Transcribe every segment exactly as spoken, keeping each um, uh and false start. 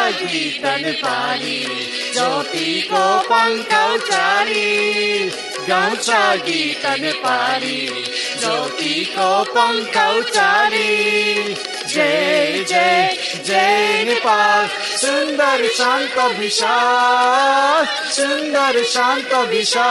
gita Nepali, Jyoti ko pangkau cari. Gauncha gita Nepali, Jyoti ko pangkau cari. Jai Jai Jai Nepal, Sundar Shanta Vishal, Sundar Shanta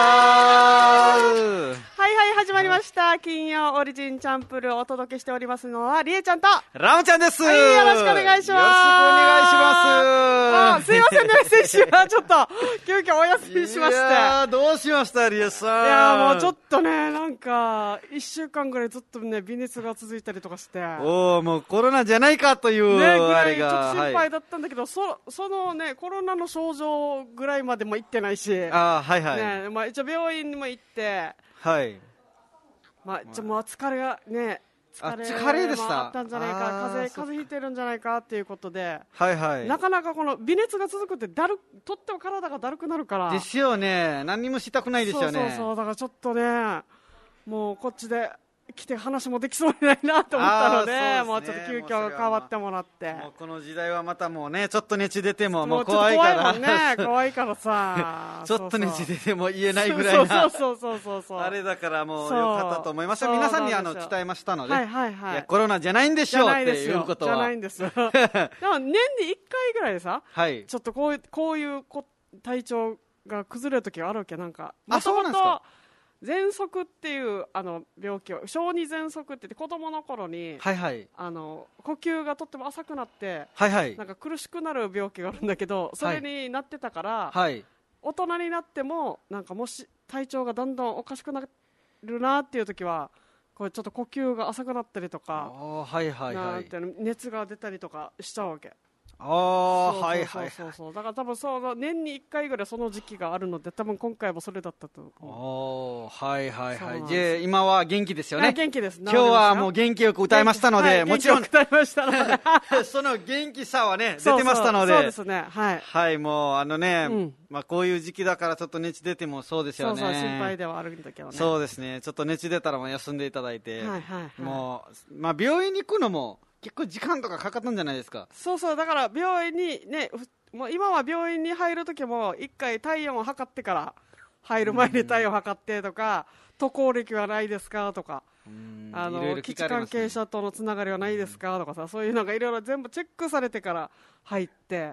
Vishal。 はいはい、始まりました。金曜オリジンチャンプルをお届けしておりますのは、りえちゃんとラムちゃんです。 はい、よろしくお願いします。よろしくお願いします。 あ、すいませんね、先週はちょっと、急遽お休みしまして。いやー、どうしました、りえさん。 いやー、もうちょっとね、なんか、一週間ぐらいずっとね、微熱が続いたりとかして。 おー、もうコロナじゃないかという、 ね、ぐあらいちょっれが。 と心配だったんだけど、はい、そ、そのね、コロナの症状ぐらいまでも行ってないし。 あー、はいはい。 ね、まあ一応病院にも行って、 はい。 まあ、ちょもう疲れがね、疲れ疲れでした。 あったんじゃないか、風邪、風邪ひいてるんじゃないかっていうことで、 はいはい。 なかなかこの微熱が続くってだる、とっても体がだるくなるから。 ですよね。何にもしたくないですよね。 そうそうそう、だからちょっとね、もうこっちで来て話もできそうにないなと思ったので、ね、もうちょっと急遽変わってもらって。 もうこの時代はまたもうね、ちょっと熱出てももう怖いから。 もうちょっと怖いもんね、怖いからさ。 ちょっと熱出ても言えないぐらいな。 そうそうそうそうそう。 あれだからもうよかったと思いました。皆さんにあの伝えましたので。 はいはいはい。いやコロナじゃないんでしょうっていうことは。 じゃないんですよ。でも年にいっかいぐらいでさ、はい、ちょっとこういう、こういう体調が崩れる時があるわけ、なんか。 あ、そうなんですか。 喘息っていうあの病気を小児喘息って言って子供の頃に、 はいはい、 あの呼吸がとっても浅くなって、 はいはい、 なんか苦しくなる病気があるんだけどそれになってたから、はい、大人になってもなんかもし体調がだんだんおかしくなるなっていう時はこれちょっと呼吸が浅くなったりとか、 はいはいはい、 熱が出たりとかしちゃうわけ。 ああ、はいはい。 そうそう、だから多分そう年にいっかいぐらいその時期があるので多分今回もそれだったと思う。 ああ、はいはいはい。じゃあ今は元気ですよね。 元気です。 今日はもう元気よく歌いましたので、はい、もちろん歌いましたのでその元気さはね出てましたので、 そうですね、はいはい、もうあのね、うん、まあこういう時期だからちょっと熱出てもそうですよね。 そうそう、心配ではあるんだけどね。 そうですね、ちょっと熱出たらもう休んでいただいて、 はいはいはい、 もうまあ病院に行くのも結構時間とかかかったんじゃないですか。 そうそう、だから病院にね、もう今は病院に入るときも一回体温を測ってから入る前に体温を測ってとか、渡航歴はないですかとか、あの基地関係者とのつながりはないですかとかさ、そういうのがいろいろ全部チェックされてから入って、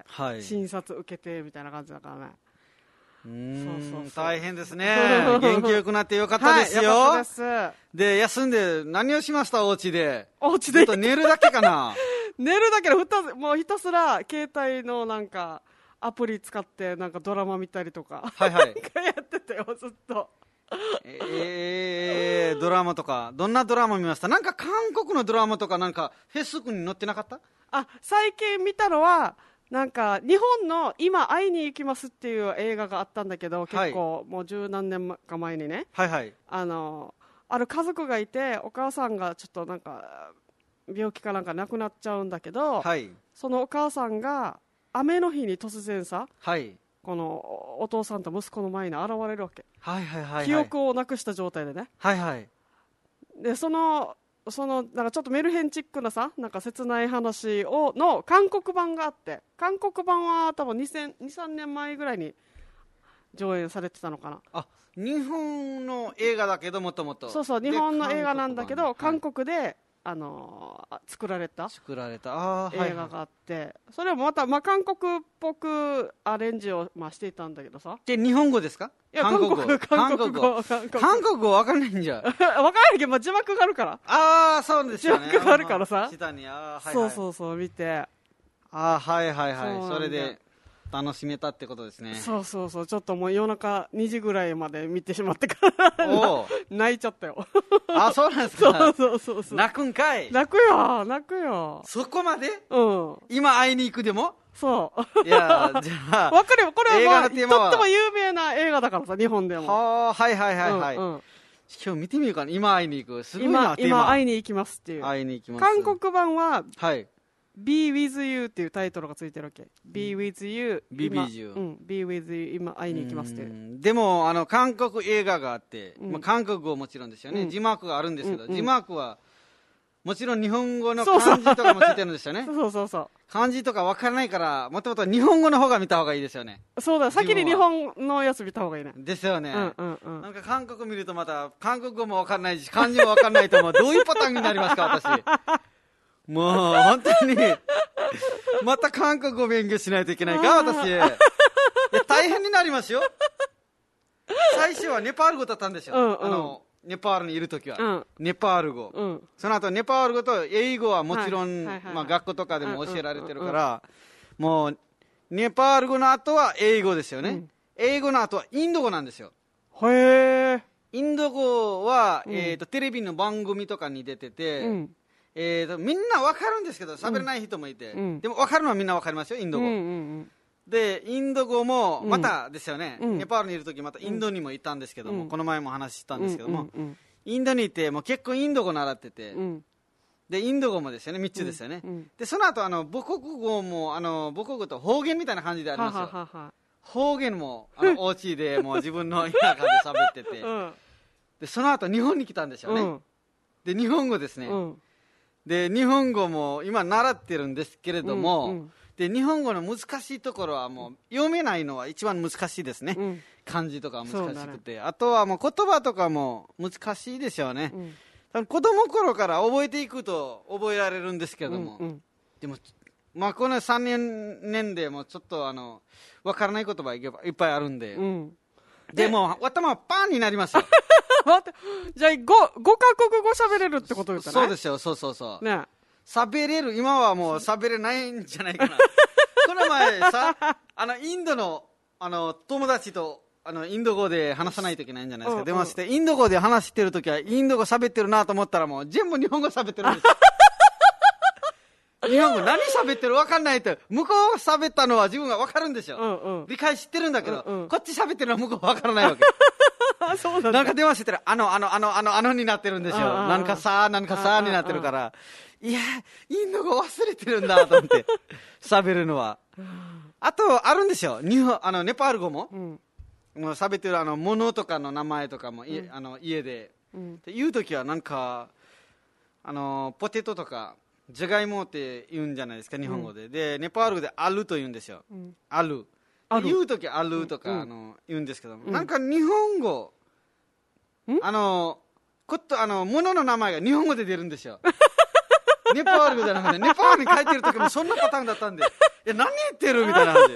はい、診察受けてみたいな感じだからね。 うーん、そうそうそう、大変ですね。元気よくなってよかったですよ。 はい、よかったです。 で、休んで何をしました、お家で。 お家でちょっと寝るだけかな。 寝るだけでふたもうひたすら携帯のなんかアプリ使ってなんかドラマ見たりとか、 はいはい、 なんかやってたよずっと。 えー、ドラマとかどんなドラマ見ました？なんか韓国のドラマとかなんかフェイスブックに載ってなかった？ あ、最近見たのはなんか日本の今会いに行きますっていう映画があったんだけど、結構、はい、もう十何年か前にね、 はいはい、 あのある家族がいてお母さんがちょっとなんか病気かなんか亡くなっちゃうんだけど、はい、そのお母さんが雨の日に突然さ、はい、このお父さんと息子の前に現れるわけ、 はいはいはいはい、 記憶をなくした状態でね、はいはい、でそのそのなんかちょっとメルヘンチックなさ、なんか切ない話をの韓国版があって、韓国版は多分にせんにさんねんまえぐらいに上映されてたのかな。あ、 日本の映画だけどもともと、 そうそう、日本の映画なんだけど韓国で、はい、あのー、作られた作られたあ映画があって、はいはい、それもまた、まあ、韓国っぽくアレンジを、まあ、していたんだけどさ。 で日本語ですか？ いや韓国語韓国語韓国語わかんないんじゃわかんないけど、まあ、字幕があるから。 ああ、そうですよね。 字幕があるからさ、 下に、あ、はいはい、 そうそうそう見て、 あ、はいはいはい、 そ, それで楽しめたってことですね。 そうそうそう、ちょっともう夜中にじぐらいまで見てしまってから泣いちゃったよ。 あ、そうなんですか。 そうそうそうそう、 泣くんかい。 泣くよ泣くよ。 そこまで？ うん、 今会いに行くでも。 そういや、じゃあわかるよ、これは、まあ、とっても有名な映画だからさ、日本でも。 は、はいはいはいはい、うんうん、今日見てみようかな。今会いに行く、すごいな。 今, 今会いに行きますっていう。 会いに行きます。 韓国版は、 はい、 Be with you っていうタイトルがついてるわけ。Be with you、 Be with you、 うん、Be with you、今会いに行きますっていう。 でもあの韓国映画があって、うん、まあ、韓国語もちろんですよね、うん、字幕があるんですけど、うんうん、字幕はもちろん日本語の漢字とかもついてるんですよね。 そうそうそう。 漢字とか分からないから、もともと日本語の方が見た方がいいですよね。 そうだ、先に日本のやつ見た方がいいね。 ですよね。 うんうんうん。 なんか韓国見るとまた、韓国語も分かんないし、漢字も分かんないと、もうどういうパターンになりますか、私。もう、本当に、また韓国語勉強しないといけないか、私。いや、大変になりますよ。最初はネパール語だったんですよ。 うんうん、 あの、ネパールにいるときは、 うん、 ネパール語、うん、その後ネパール語と英語はもちろん、はいはいはい、まあ、学校とかでも教えられてるから、うんうんうん、もうネパール語の後は英語ですよね、うん、英語の後はインド語なんですよ。 へえ。 インド語は、うん、えーと、テレビの番組とかに出てて、うん、えーと、みんな分かるんですけど喋れない人もいて、うん、でも分かるのはみんな分かりますよ、インド語、うんうんうん、でインド語もまたですよね、うん、ネパールにいるときまたインドにも行ったんですけども、うん、この前も話したんですけども、うんうんうん、インドにいてもう結構インド語習ってて、うん、でインド語もですよね、みっつですよね、うんうん、でその後あの母国語もあの母国語と方言みたいな感じでありますよ。はははは、方言もあのお家でもう自分の田舎で喋ってて、うん、でその後日本に来たんですよね、うん、で日本語ですね、うん、で日本語も今習ってるんですけれども、うんうん、で日本語の難しいところはもう読めないのは一番難しいですね、うん、漢字とか難しくて、ね、あとはもう言葉とかも難しいでしょうね、うん、子供頃から覚えていくと覚えられるんですけども、うんうん、でも、まあ、このさんねんでもちょっとあの分からない言葉いっぱいあるんで、うん、でも頭はパンになりますよ待って、じゃあ 5, 5カ国語喋れるってことですかね。 そうですよ、そうそうそう、ね、喋れる、今はもう喋れないんじゃないかなこの前さ、あのインドの、あの友達とあのインド語で話さないといけないんじゃないですか、電話して、インド語で話してるときはインド語喋ってるなと思ったらもう全部日本語喋ってるんですよ日本語何喋ってる分かんないって、向こう喋ったのは自分が分かるんですよ、うんうん、理解してるんだけど、うんうん、こっち喋ってるのは向こう分からないわけそうなんだ。なんか電話してたらあのあのあのあのあのになってるんですよ、なんかさなんかさになってるから、いやインド語忘れてるんだと思って喋るのはあとあるんですよ、日本あのネパール語も、うん、もう喋ってるあの物とかの名前とかも、うん、あの家で、うん、って言うときはなんかあのポテトとかじゃがいもって言うんじゃないですか、日本語で、うん、でネパール語でアルと言うんですよ、うん、アル言うときアルとか、うん、あの言うんですけど、うん、なんか日本語、うん、あのことあの物の名前が日本語で出るんですよネパール語じゃなくてネパールに書いてるときもそんなパターンだったんでいや何言ってるみたいな感じ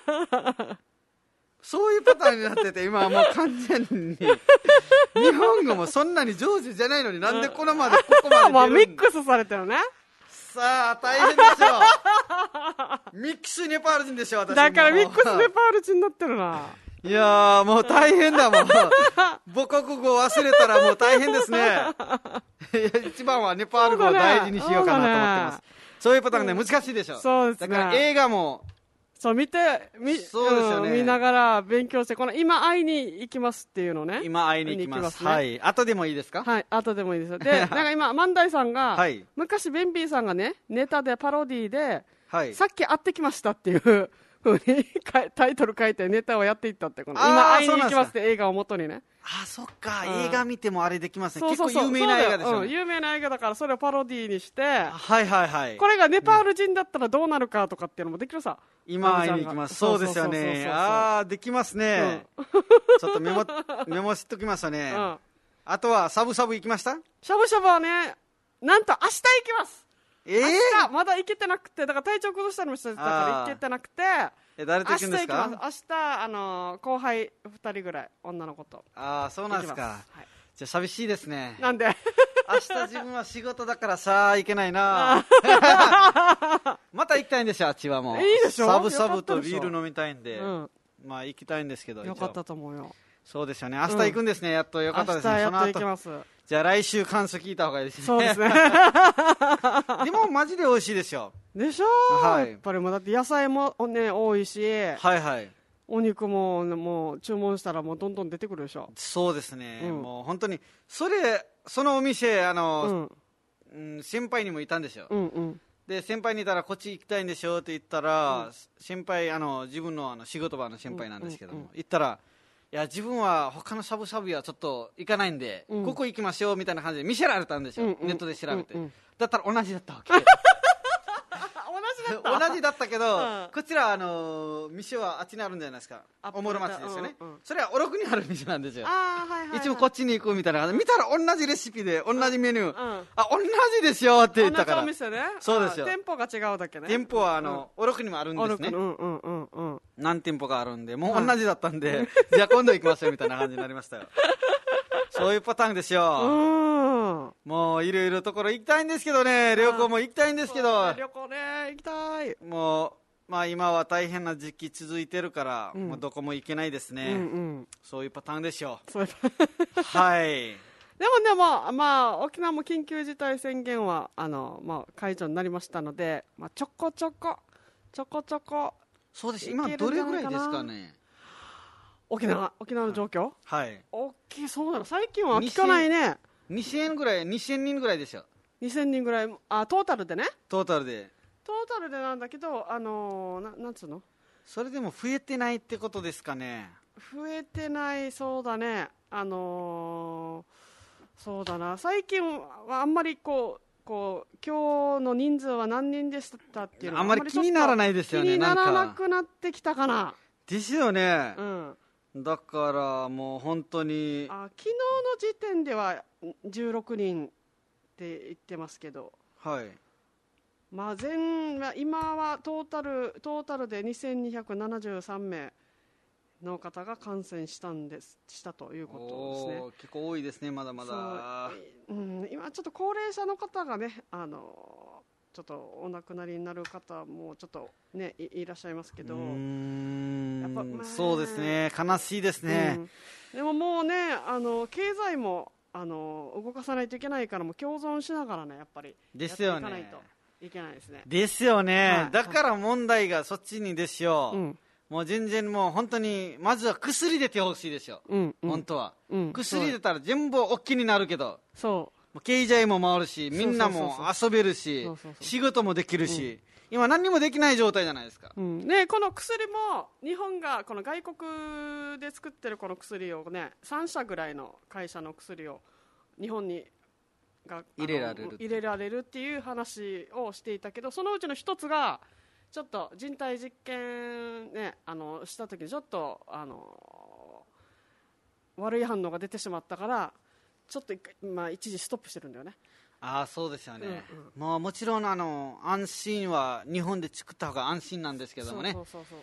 そういうパターンになってて、今はもう完全に日本語もそんなに上手じゃないのになんでこのまでここまで出るんだまあミックスされてるね。 さあ大変でしょうミックスネパール人でしょ私。 だからミックスネパール人になってるな。 いやーもう大変だもん母国語忘れたらもう大変ですね一番はネパール語を大事にしようかなと思ってます。そういうパターンね、難しいでしょ。 そうですね。 だから映画もそう見てみそうですよね、うん、見ながら勉強して、この今会いに行きますっていうのね。 今会いに行きます、ますね、はい。後でもいいですか。 はい、後でもいいです。でなんか今万代さんが、はい、昔ベンビーさんがねネタでパロディで、はい、さっき会ってきましたっていうふうにタイトル書いてネタをやっていったって、この今会いに行きますって映画を元にね。 あ、そっか、うん、映画見てもあれできますね。そうそうそう、結構有名な映画ですよね、 うん、有名な映画だからそれをパロディにして、 はいはいはい、 これがネパール人だったらどうなるかとかっていうのもできるさ。 今会いに行きます。そうですよね。ああできますね、うん、ちょっとメモメモしときましたね、うん、あとはサブサブ行きました。 しゃぶしゃぶはね、なんと明日行きます。えー、明日まだ行けてなくて、だから体調崩したりもしてたから行けてなくて、 え誰と行くんですか。 明日行きます。明日あの後輩ふたりぐらい女の子と。 ああそうなんですか、はい、じゃあ寂しいですね。 なんで明日自分は仕事だからさあ行けないなまた行きたいんですよ、あっちはもう。 いいでしょ、 サブサブとビール飲みたいんで、うん、まあ行きたいんですけど。 よかったと思うよ。 そうですよね、明日行くんですね、うん、やっとよかったですね。 明日やっと行きます。 じゃあ来週感想聞いた方がいいですね。 そうですねでもマジで美味しいですよ。 でしょ、はい、やっぱりもうだって野菜もね多いし、はいはい、お肉ももう注文したらもうどんどん出てくるでしょ。 そうですね、うん、もう本当にそれそのお店あの、うんうん、先輩にもいたんですよ、うんうん、で先輩にいたらこっち行きたいんでしょって言ったら、うん、先輩あの自分のあの仕事場の先輩なんですけども、うんうんうん、行ったらいや自分は他のしゃぶしゃぶはちょっと行かないんで、 うん、 ここ行きましょうみたいな感じで見せられたんですよ、 うんうん、 ネットで調べて、 うんうん、 だったら同じだったわけ同じだったけど、うん、こちら、あのー、店はあっちにあるんじゃないですか、おもろ町ですよね、うんうん、それはおろくにある店なんですよ。 あ、はいはいはい、 いつもこっちに行くみたいな感じで見たら同じレシピで同じメニュー、うんうん、あ同じですよって言ったから、 同じお店ね、 そうですよ、 店舗が違うだけね、 店舗はあの、うん、おろくにもあるんですね、 うんうんうんうん、 何店舗かあるんでもう同じだったんで、はい、じゃあ今度行きましょうみたいな感じになりましたよそういうパターンですよ、うん、もういろいろところ行きたいんですけどね、旅行も行きたいんですけど、 ね、旅行ね行きたい、 もうまあ今は大変な時期続いてるから、うん、もうどこも行けないですね、うんうん、そういうパターンでしょうはいでもでも、まあ、沖縄も緊急事態宣言はあの、まあ、解除になりましたので、まあ、ちょこちょこちょこちょこそうです、今どれぐらいですかね、 沖縄沖縄の状況、 はい、 大きい、そうなの、最近は聞かないね、 にせんえんぐらい、にせんにんぐらいですよ、 にせんにんぐらい、あトータルでね、 トータルでトータルでなんだけど、あのー、な, なんつうのそれでも増えてないってことですかね。 増えてない、そうだね、あのー、そうだな、最近はあんまりこうこう今日の人数は何人でしたっていうのはあんまり気にならないですよね、 気にならなくなってきたかな。 ですよね、 うん、 だからもう本当にあ昨日の時点ではじゅうろくにんって言ってますけど、 はい、 まあ、全今はトータルトータルでにせんにひゃくななじゅうさんめいの方が感染したんですしたということですね。 結構多いですね、まだまだ、 うん、今ちょっと高齢者の方がね、あのちょっとお亡くなりになる方もちょっとね い, いらっしゃいますけど、うーんやっぱ、まあ、そうですね、悲しいですね、 うん、でももうね、あの経済もあの動かさないといけないから、もう共存しながらね、やっぱりですよね、 やっていかないといけないですね。 ですよね、 はい、 だから問題がそっちにですよ、 うん、 もう全然もう本当にまずは薬出てほしいですよ、うんうん、本当は、うん、薬出たら全部大きになるけど、そう経済も回るし、みんなも遊べるし、仕事もできるし、うん、今何にもできない状態じゃないですか、 うんね、この薬も日本がこの外国で作ってるこの薬をね、さんしゃぐらいの会社の薬を日本にが入れられる入れられるっていう話をしていたけど、そのうちの一つがちょっと人体実験、ね、あのした時にちょっとあの悪い反応が出てしまったから、ちょっと、まあ、一時ストップしてるんだよね。 ああそうですよね、うんうん、もうもちろんあの安心は日本で作った方が安心なんですけどもね、そうそうそうそう、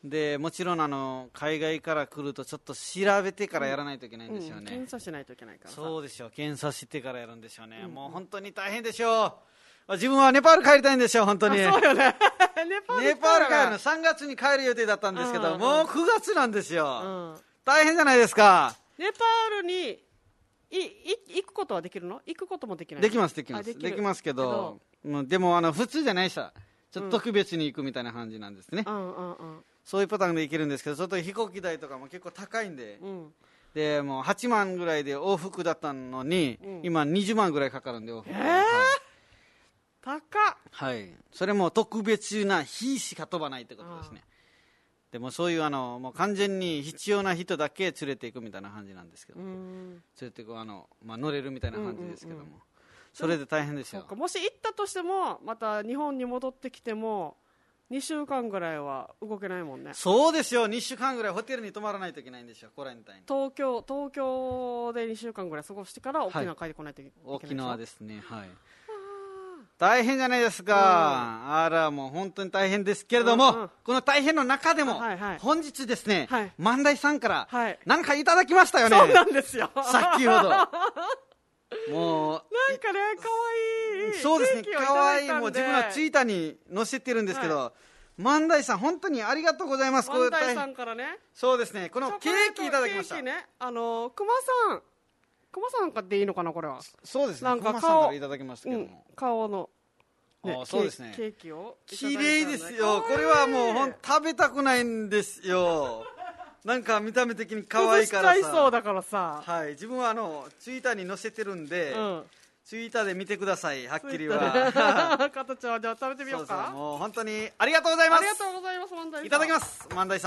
でもちろんあの海外から来るとちょっと調べてからやらないといけないんですよね、うんうん、 検査しないといけないからさ。 そうでしょう、検査してからやるんでしょうね、うんうん、もう本当に大変でしょう。自分はネパール帰りたいんでしょう、本当に。 そうよねネパール、 ネパール帰るのさんがつに帰る予定だったんですけど、うんうん、もうくがつなんですよ、うん、大変じゃないですか。 ネパールにいい行くことはできるの？行くこともできない？ できますできますでき, できますけど、もうでもあの普通じゃないさ、ちょっと特別に行くみたいな感じなんですね、うんうんうんうん、そういうパターンで行けるんですけど、ちょっと飛行機代とかも結構高いんで、うん、でもうはちまんぐらいで往復だったのに、うん、今にじゅうまんぐらいかかるんで往復、えーはい、 高っ、 はい、それも特別な日しか飛ばないってことですね。でもそういうあのもう完全に必要な人だけ連れていくみたいな感じなんですけど、連れていくあの、まあ、乗れるみたいな感じですけども、うんうんうん、それで大変ですよ。 もし行ったとしてもまた日本に戻ってきてもにしゅうかんぐらいは動けないもんね。 そうですよ、にしゅうかんぐらいホテルに泊まらないといけないんですよ、これみたいに。 東京東京でにしゅうかんぐらい過ごしてから沖縄帰ってこないといけない、はい、 沖縄ですね、はい、大変じゃないですか、うん、あらもう本当に大変ですけれども、うんうん、この大変の中でも、はいはい、本日ですね、はい、万代さんから何かいただきましたよね、 はい、そうなんですよ先ほどもうなんかね、かわいいそうですね、かわいい、もう自分はツイッターに載せてるんですけど、はい、万代さん本当にありがとうございます。 万代さんからね、 そうですね、このケーキいただきました。 ケーキね、あの熊さん熊さんかでいいのかな、これは。 そうですね、なんか熊さんからいただきましたけども、うん、 顔の、 ね、あそうですね、 ケーキを綺麗ですよ。これはもうほん食べたくないんですよなんか見た目的に可愛いからさ、 崩しちゃいそうだからさ、 はい、自分はあのツイッターに載せてるんで、うん、ツイッターで見てください、はっきりは形はじゃあ食べてみようか。 そうそう、もう本当にありがとうございます。 ありがとうございます、万代さん。 いただきます、万代さん。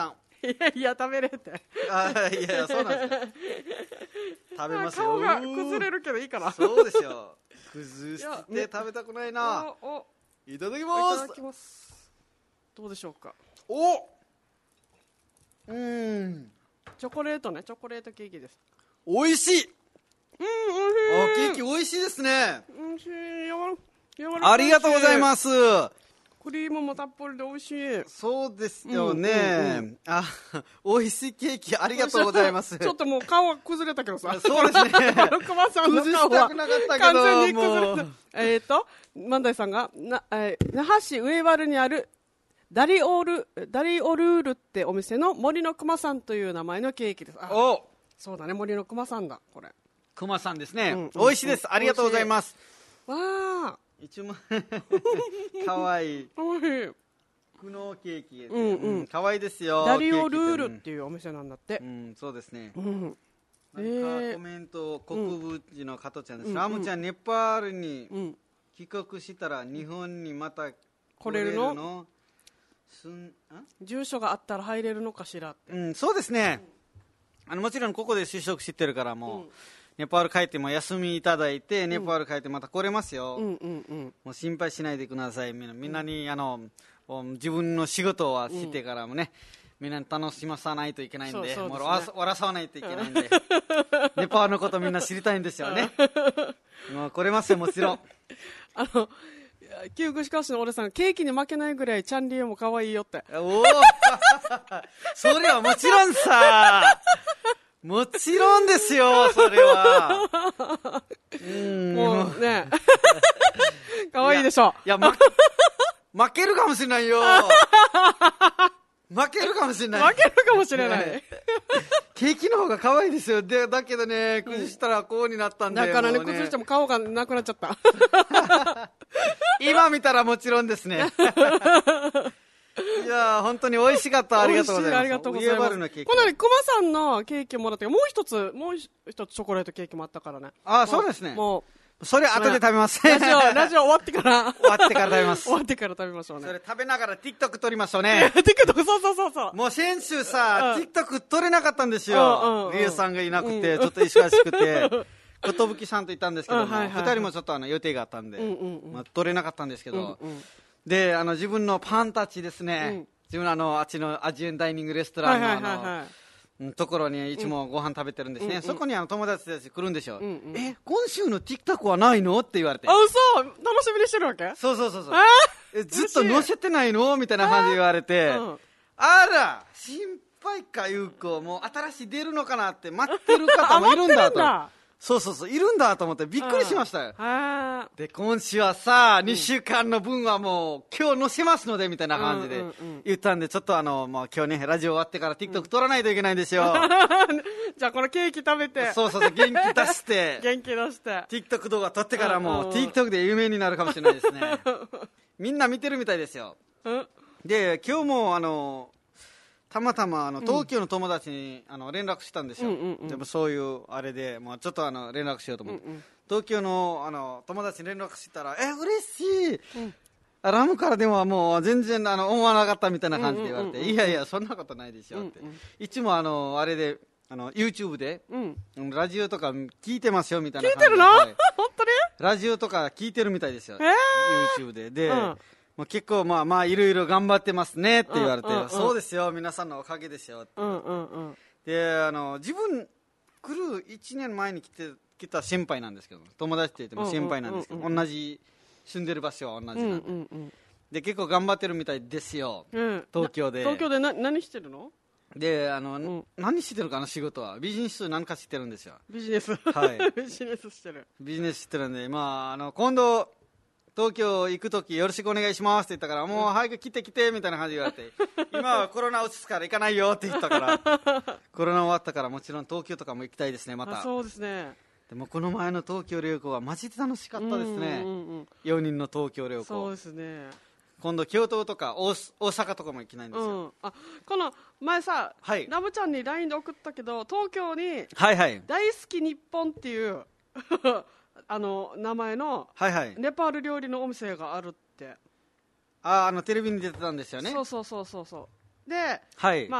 いやいや食べれってあいやいやそうなんですよ食べますよ。 顔が崩れるけどいいかな。 そうですよ。崩して食べたくないな。 おおいただきいます。 ただきます。どうでしょうか。 おうーんチョコレートね、チョコレートケーキです。 美味しい。 うんあ美味しい。 ケーキ美味しいですね。 美味しい。やわ柔らかいしありがとうございます。 クリームもたっぷりで美味しい。 そうですよね、 うんうんうあ美味しいケーキありがとうございますちょっともう顔が崩れたけどさ。 そうですね熊さんの崩顔はしたくなかったけど完全に崩れもうた。えっと万代さんがな、えー、那覇市上原にあるダリオールダリオルールってお店の森の熊さんという名前のケーキです。あおそうだね、森の熊さんだこれ。 熊さんですね、 うん美味しいです、ありがとうございます。 わあ一枚かわいいおいしい。 苦悩ケーキ、 うんうんかわいいですよ。 ダリオルールケーキってっていうお店なんだってう。ん、うんそうですね、 うんなんかえーコメント国分寺の加トちゃんです、 うんラムちゃんネパールにうん帰国したら日本にまた来れるのすんあ住所があったら入れるのかしらって。 うん、そうですね、あのもちろんここで就職してるからもう、 うんネパール帰っても休みいただいて、ネパール帰ってまた来れますよ、 うんうんうんもう心配しないでください。みんなみんなにあの自分の仕事はしてからもね、みんなに楽しまさないといけないんで、 そうそうですねもう笑わさないといけないんでネパールのことみんな知りたいんですよねもう来れますよもちろんあの旧串川市の俺さん、ケーキに負けないぐらいチャンリーも可愛いよって。 おおそれはもちろんさもちろんですよそれはうんもうね可愛いでしょ。 いや、いや負負けるかもしれないよ負けるかもしれない負けるかもしれない、 ねケーキの方が可愛いですよ。でだけどね崩したらこうになったんで、 だからねもうね崩しても顔がなくなっちゃった今見たらもちろんですねいや本当に美味しかった。ありがとうございます。 ありがとうございウエます。 バルのケーキこの熊さんのケーキもらったけど、もう一つもう一つチョコレートケーキもあったからね。 あそうですね。 もそれ後で食べますうラジオラジオ終わってから終わってから食べます終わってから食べましょうね。 それ食べながら TikTok 撮りましょうねティックトックそうそうそうそうもう先週さ、 うん TikTok 撮れなかったんですうんうんよ。 うんリエさんがいなくて、 うんちょっと忙しくて、寿さんといたんですけども、 うんはいはいはい二人もちょっとあの予定があったんで、 うんうんうんまあ、撮れなかったんですけど、 うんうんで、あの自分のパンたちですね、 うん自分のあのあっちのアジアンダイニングレストはいはいランのあの、 はいはいうんところにいつもご飯食べてるんですね、 うんうんそこにあの友達たち来るんでしょ、 うんうんえ今週の TikTok はないのって言われて、 あ嘘楽しみにしてるわけ。 そうそうそうそうあえずっと載せてないのみたいな感じで言われて、 ーうんあら心配かゆうこ、もう新しい出るのかなって待ってる方もいるんだとあ待ってるんだそうそうそういるんだと思ってびっくりしましたよ、 あで今週はさ、にしゅうかんの分はもう今日載せますのでみたいな感じでうんうんうん言ったんで、ちょっとあの、まあ、今日ねラジオ終わってから TikTok 撮らないといけないんですよ、 ーじゃあこのケーキ食べてそうそうそう元気出して元気出して TikTok 動画撮ってからもううんうんうん TikTok で有名になるかもしれないですねみんな見てるみたいですよ。 うんで今日もあのたまたまあの東京の友達にあの連絡したんですよ、 うんうんうんでもそういうあれで、まあ、ちょっとあの連絡しようと思って、 うんうん東京のあの友達に連絡したら「え嬉しい、 うんラムからでももう全然あの思わなかった」みたいな感じで言われて「 うんうんうんうんいやいやそんなことないでしょ」って、 うんうんいつもあのあれであの YouTube でうんうんラジオとか聞いてますよみたいな聞い感じでてるのはい本当にラジオとか聞いてるみたいですよ、 え YouTube でで、 うんまあ、結構まあまあいろいろ頑張ってますねって言われて、 うんうんうんそうですよ皆さんのおかげですよって、 うんうんうんであの自分来るいちねんまえに来て来た先輩なんですけど、友達って言っても先輩なんですけど、 うんうんうん同じ住んでる場所は同じうんなんで、 うんうんで結構頑張ってるみたいですよ、 うん東京でな東京でな何してるの。 であの、 ん何してるかな仕事はビジネスなんかしてるんですよ、 ビジネス、 はいビジネスしてる。 ビジネスしてるんで、まあ、あの今度東京行くときよろしくお願いしますって言ったから、もう早く来て来てみたいな感じで言われて今はコロナ落ち着くから行かないよって言ったからコロナ終わったからもちろん東京とかも行きたいですねまた。 あそうですね。 でもこの前の東京旅行はマジで楽しかったですね、 うんうんうんよにんの東京旅行。 そうですね。 今度京都とか大大阪とかも行きないんですうよ、 ん、あこの前さ、 はいラブちゃんに ライン で送ったけど、東京にはいはい大好き日本っていうあの名前のはいはいネパール料理のお店があるって。 ああのテレビに出てたんですよね。 そうそうそうそうそうで、 はい、 まあ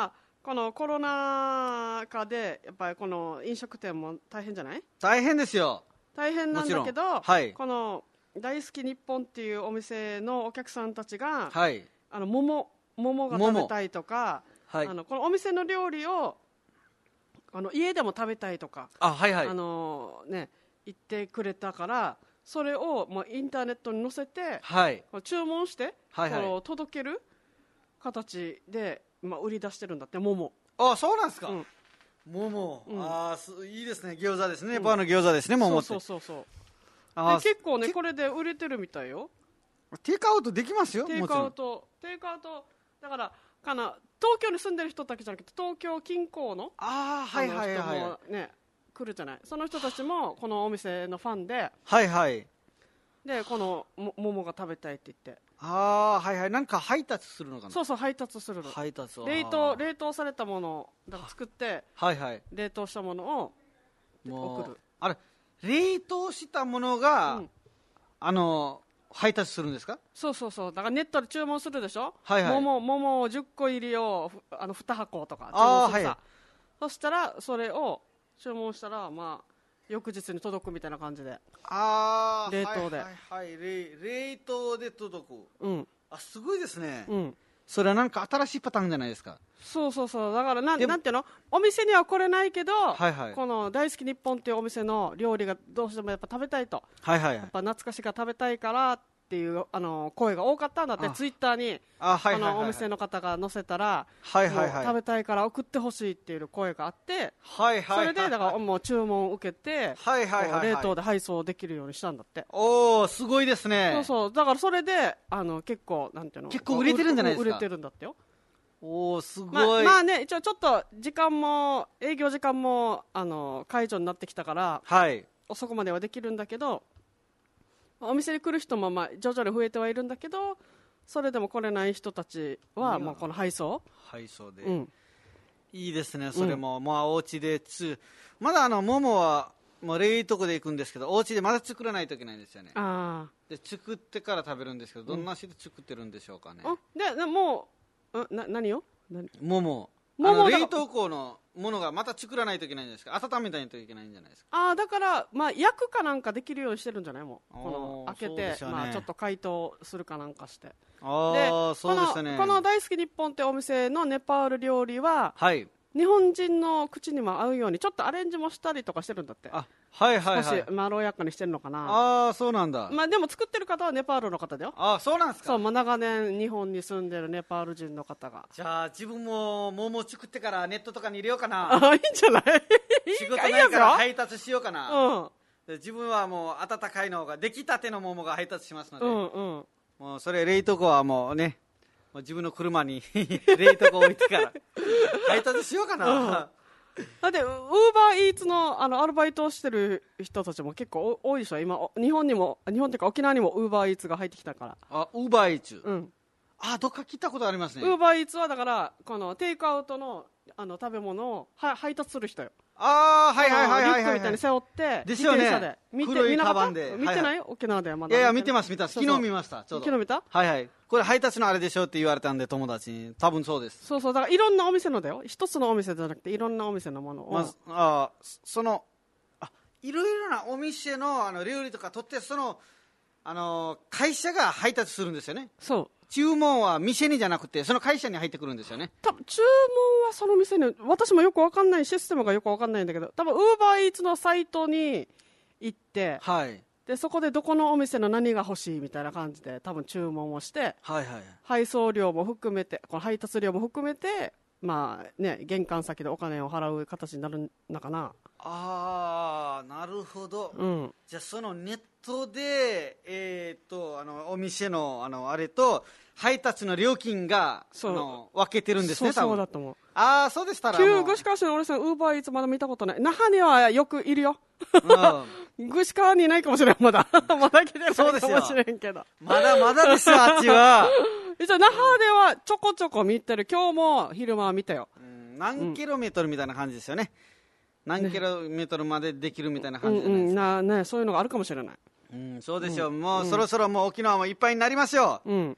このコロナ禍でやっぱりこの飲食店も大変じゃない？ 大変ですよ。 大変なんだけど、 はい、 この大好き日本っていうお店のお客さんたちが、 はい、 あの桃桃が食べたいとか、 はい、 あのこのお店の料理をあの家でも食べたいとか、 あ、はいはい、 あのね、言ってくれたから、それをもうインターネットに載せて、 はい、 注文して、 はいはい、 この届ける形で、まあ、売り出してるんだって。桃。 あ、そうなんですか。うん、桃、うん、あ、いいですね。餃子ですね、うん、バーの餃子ですね、桃って。 そうそうそうそう。で結構ねこれで売れてるみたいよ。 テイクアウトできますよ。 テイクアウトテイクアウトだからかな、東京に住んでる人だけじゃなくて東京近郊のあ、はいはいはい、 人もね来るじゃない。その人たちもこのお店のファンで、 はいはい、でこの桃が食べたいって言って、 ああ、はいはい、なんか配達するのかな。 そうそう、配達するの。 配達を冷凍冷凍されたものをだから作って、 はいはい、 冷凍したものを送る。 あれ冷凍したものが、うん、あの配達するんですか？ そうそうそう、だからネットで注文するでしょ、 はいはい、 桃, 桃じゅっこ入りをあのに箱とか注文するさ、はい、そしたらそれを注文したら、まあ、翌日に届くみたいな感じで、 あ冷凍で、 はいはいはい、冷, 冷凍で届く、 うん、 あ、すごいですね、 うん、 それはなんか新しいパターンじゃないですか。 そうそうそう、だからなんなんていうの、お店には来れないけど、 はいはい、 この大好き日本っていうお店の料理がどうしてもやっぱ食べたいと、 はいはいはい、 やっぱ懐かしが食べたいからっていうあの声が多かったんだって。ツイッターにあ、はいはいはいはい、 このお店の方が載せたら、 はいはいはい、 食べたいから送ってほしいっていう声があって、 はいはいはい、 それでだからもう注文を受けて、 はいはいはいはい、 冷凍で配送できるようにしたんだって。 おお、すごいですね。 そうそう、だからそれであの結構なんていうの、 結構売れてるんじゃないですか。 売れてるんだってよ。 おー、すごい。 まあ、まあね、一応ちょっと時間も営業時間もあの解除になってきたから、 はい、 遅くまではできるんだけど、お店に来る人もまあ徐々に増えてはいるんだけど、それでも来れない人たちはもうこの配送配送で、 うん、 いいですね。それも、うん、まあお家でつまだあの桃はもう冷凍庫で行くんですけど、お家でまだ作らないといけないんですよね。 あで作ってから食べるんですけど、どんな味で作ってるんでしょうかね。 うん、ででもうな何よ何桃桃冷凍庫のものがまた作らないといけないんですか。温めないといけないんじゃないですか。 ああ、だからまあ焼くかなんかできるようにしてるんじゃない。もうこの開けて、 ね、 まあちょっと解凍するかなんかして。 ああ、そうですね。 この大好き日本ってお店のネパール料理は、 はい、 日本人の口にも合うようにちょっとアレンジもしたりとかしてるんだって。 あ、はいはいはい、 少しまろやかにしてるのかな。 ああ、そうなんだ。 まあでも作ってる方はネパールの方だよ。 ああ、そうなんですか。 そう、まあ、長年日本に住んでるネパール人の方が。 じゃあ自分も桃作ってからネットとかに入れようかな。 ああ、いいんじゃない。 仕事ないから配達しようかな。 うん、 で自分はもう温かいのが出来たての桃が配達しますので、 うんうん、 もうそれ冷凍庫はもうね、もう自分の車に冷凍庫置いてから配達しようかな。うん、 だってウーバーイーツ の, あのアルバイトをしてる人たちも結構多いでしょ今。日本にも、日本っていうか沖縄にもウーバーイーツが入ってきたから。 あ、ウーバーイーツ、 うん、 あ、どっか聞いたことありますね。 ウーバーイーツはだからこのテイクアウト の, あの食べ物をは配達する人よ。 ああ、はいはいはいはいはい、 リュックみたいに背負ってですよね、 自転車で見て、 黒いカバンで見てない、はいはい、沖縄ではまだ。 いやいや見てます見てます。昨日見ました。ちょうど昨日見た。 はいはい、これ配達のあれでしょって言われたんで、友達に。多分そうです。 そうそう、だからいろんなお店のだよ。一つのお店じゃなくていろんなお店のものを、 まず、あ、そのあいろいろなお店 の, あの料理とか取って、そのあの会社が配達するんですよね。 そう、 注文は店にじゃなくてその会社に入ってくるんですよね。 多分注文はその店に、私もよく分かんない、システムがよく分かんないんだけど、多分ウーバーイーツのサイトに行って、 はい、 でそこでどこのお店の何が欲しいみたいな感じで多分注文をして、 はいはい、 配送料も含めて、この配達料も含めて、まあね、玄関先でお金を払う形になるのかな。 ああ、なるほど、 うん、じゃあそのネットで、えー、とあのお店 の, あのあれと配達の料金があの分けてるんですね。 そうそうだと思う。 ああ、そうでしたら旧具志川市の俺さんウーバーイーツまだ見たことない。那覇にはよくいるよ。具志川にいないかもしれん。まだまだ来てないかもしれんけど、 まだまだですよあっちは。 一応那覇ではちょこちょこ見てる。今日も昼間は見たよ。 うん、何キロメートルみたいな感じですよね。うん、何キロメートルまでできるみたいな感じじゃないですか。 うんうん、なね、そういうのがあるかもしれない。 うん、そうでしょう、うん、もうそろそろもう沖縄もいっぱいになりますよ。 うん、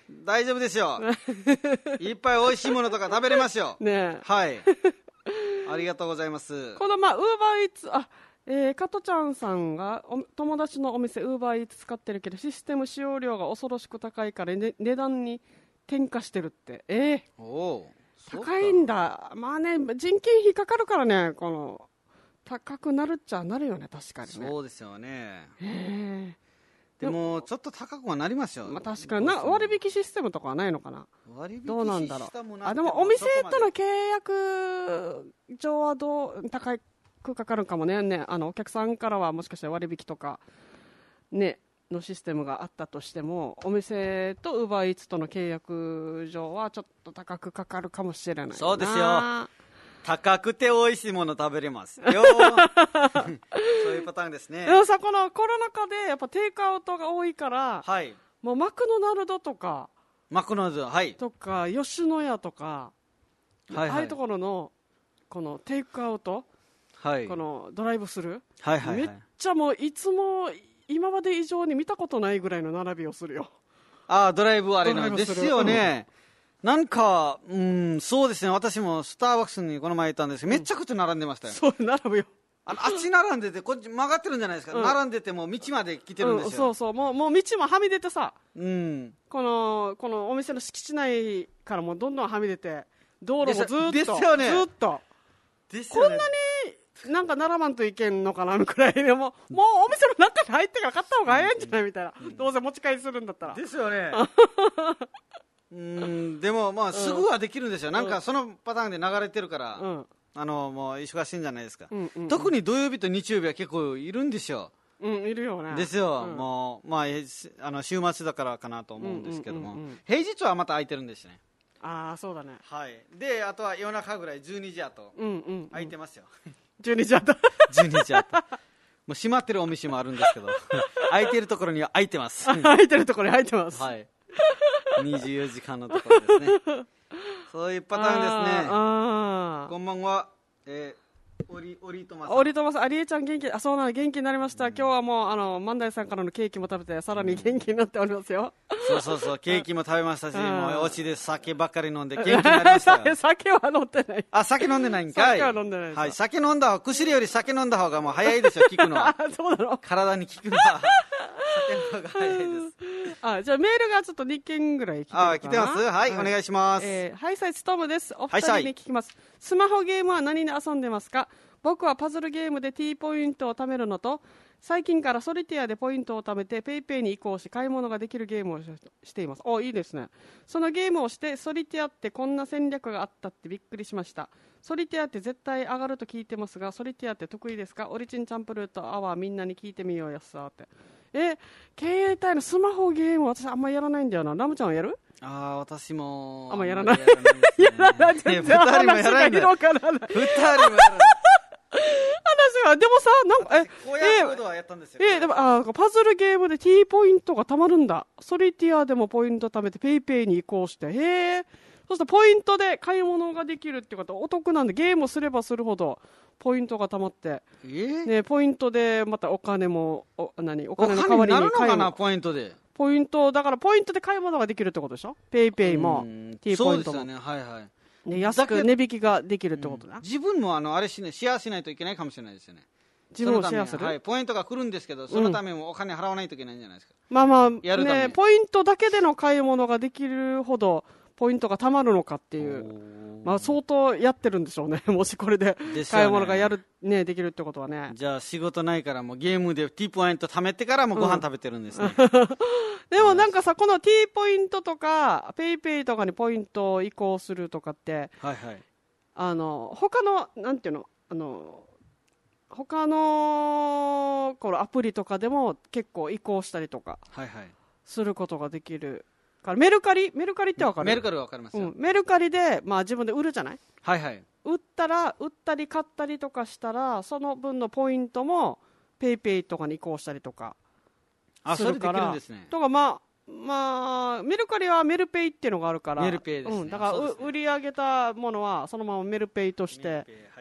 大丈夫ですよ。いっぱい美味しいものとか食べれますよ。 ねはい。ありがとうございます。 このまあウーバーイーツ、あ、えー、加トちゃんさんがお友達のお店ウーバーイーツ使ってるけどシステム使用料が恐ろしく高いから、ね、値段に転嫁してるって。えー、 お高いんだ。まあね、人件費かかるからね、この高くなるっちゃなるよね、確かにね。 そうですよね。 へーでもちょっと高くはなりますよ。 まあ、確かにな。割引システムとかはないのかな。 割引どうなんだろう。あ、でももお店との契約上はどう高くかかるかもね。ね、あのお客さんからはもしかしたら割引とかねのシステムがあったとしても、お店とウーバーイーツとの契約上はちょっと高くかかるかもしれないな。 そうですよ。高くて美味しいもの食べれますよ。そういうパターンですね。 でもさ、このコロナ禍でやっぱテイクアウトが多いから、 はい、 もうマクドナルドとかマクドナルド、はい、 とか吉野家とか、はいはい、ああいうところのこのテイクアウト、はい、このドライブスルー、はいはいはい、めっちゃもういつも今まで以上に見たことないぐらいの並びをするよ。 ああ、ドライブあれのですよね、うん、なんか、うん、そうですね。私もスターバックスにこの前行ったんですけど、めちゃくちゃ並んでましたよ。 そう、並ぶよ。 あの、あっち並んでて、こっち曲がってるんじゃないですか。うん、並んでてもう道まで来てるんですよ。うん、 そうそう、もう、もう道もはみ出てさ、 うん、 この、このお店の敷地内からもうどんどんはみ出て、道路もずっと、 ですよね、 ずっと。 ですよね。 こんなに、なんか並ばんといけんのかなくらいでもう、もうお店の中に入ってから買った方が早いんじゃないみたいな、うん、どうせ持ち帰りするんだったら。 ですよね。うん、でもまあすぐはできるんですよ、うん、なんかそのパターンで流れてるから、うん、あのもう忙しいんじゃないですか、うんうんうん、特に土曜日と日曜日は結構いるんですよ。 うん、いるよね。 ですよ、うん、もうまああの週末だからかなと思うんですけども、うんうんうんうん、平日はまた空いてるんですね。 ああ、そうだね。 はい。で、あとは夜中ぐらいじゅうにじあと空いてますよ。 うんうんうん、じゅうにじあとじゅうにじあともう閉まってるお店もあるんですけど空いてるところには空いてます空いてるところに空いてます。 はい。にじゅうよじかんのところですね。そういうパターンですね。あ、こんばんは。えーオリオリトマさん、 オリトマさん、ありえちゃん元気、あ、そうなの、元気になりました、うん、今日はもうあの万代さんからのケーキも食べてさらに元気になっておりますよ、 うん、そうそうそう、ケーキも食べましたし、もうお家で酒ばっかり飲んで元気になりましたよ酒は飲んでない。 あ、酒飲んでないんかい。 酒は飲んでないです、 はい、酒飲んだ方、薬より酒飲んだ方がもう早いですよ、効くのは。 そうなの、 体に効くのは酒の方が早いです。 あ、じゃあメールがちょっとにけんぐらい来てるかな。 あ、来てます。はい、はい、お願いします。 えー、ハイサイストームです。お二人に聞きます。はい、スマホゲームは何で遊んでますか？僕はパズルゲームで T ポイントを貯めるのと、最近からソリティアでポイントを貯めて PayPay に移行し買い物ができるゲームをしています。お、いいですね。そのゲームをしてソリティアってこんな戦略があったってびっくりしました。ソリティアって絶対上がると聞いてますが、ソリティアって得意ですか？オリチンチャンプルーとアワーみんなに聞いてみようやっさーって。え、携帯のスマホゲーム私あんまやらないんだよな。ラムちゃんはやる？ ああ、私もあんまやらない。やらない。全然話が広がらない。 二人もやらない。 話はでもさ、なんかえええでもあパズルゲームで T ポイントがたまるんだ。ソリティアでもポイント貯めて PayPay に移行して、へえ。そしてポイントで買い物ができるってことはお得なんで、ゲームをすればするほどポイントがたまって、 えー、 ね、ポイントでまたお金もお何お金の代わりに買い物ポイントでポイントだからポイントで買い物ができるってことでしょ。 PayPay も T ポイントも。 そうですよね、はいはい。 ね、安く値引きができるってことだ、 うん、自分もあのあれし、ね、シェアしないといけないかもしれないですよね。 自分をシェアする、 はい、ポイントが来るんですけど、そのためにお金払わないといけないんじゃないですか、 うん、まあまあ、ね、ポイントだけでの買い物ができるほどポイントがたまるのかっていう、まあ、相当やってるんでしょうねもしこれで買い物がやる、ね、できるってことはね。 じゃあ仕事ないからもうゲームで T ポイント貯めてからもうご飯食べてるんですね、 うん、でもなんかさ、この T ポイントとか PayPay とかにポイントを移行するとかって、 はいはい、 あの他のなんていうの、あの他のこのアプリとかでも結構移行したりとかすることができるから、メルカリメルカリってわかる？ メルカリはわかりますよ、 うん、メルカリで、まあ、自分で売るじゃない、 はいはい、 売ったら売ったり買ったりとかしたらその分のポイントも PayPay とかに移行したりとかするから、あ、それできるんですね。とかまあまあ、メルカリはメルペイっていうのがあるから、 メルペイですね、 うん、だから、ね、売り上げたものはそのままメルペイとして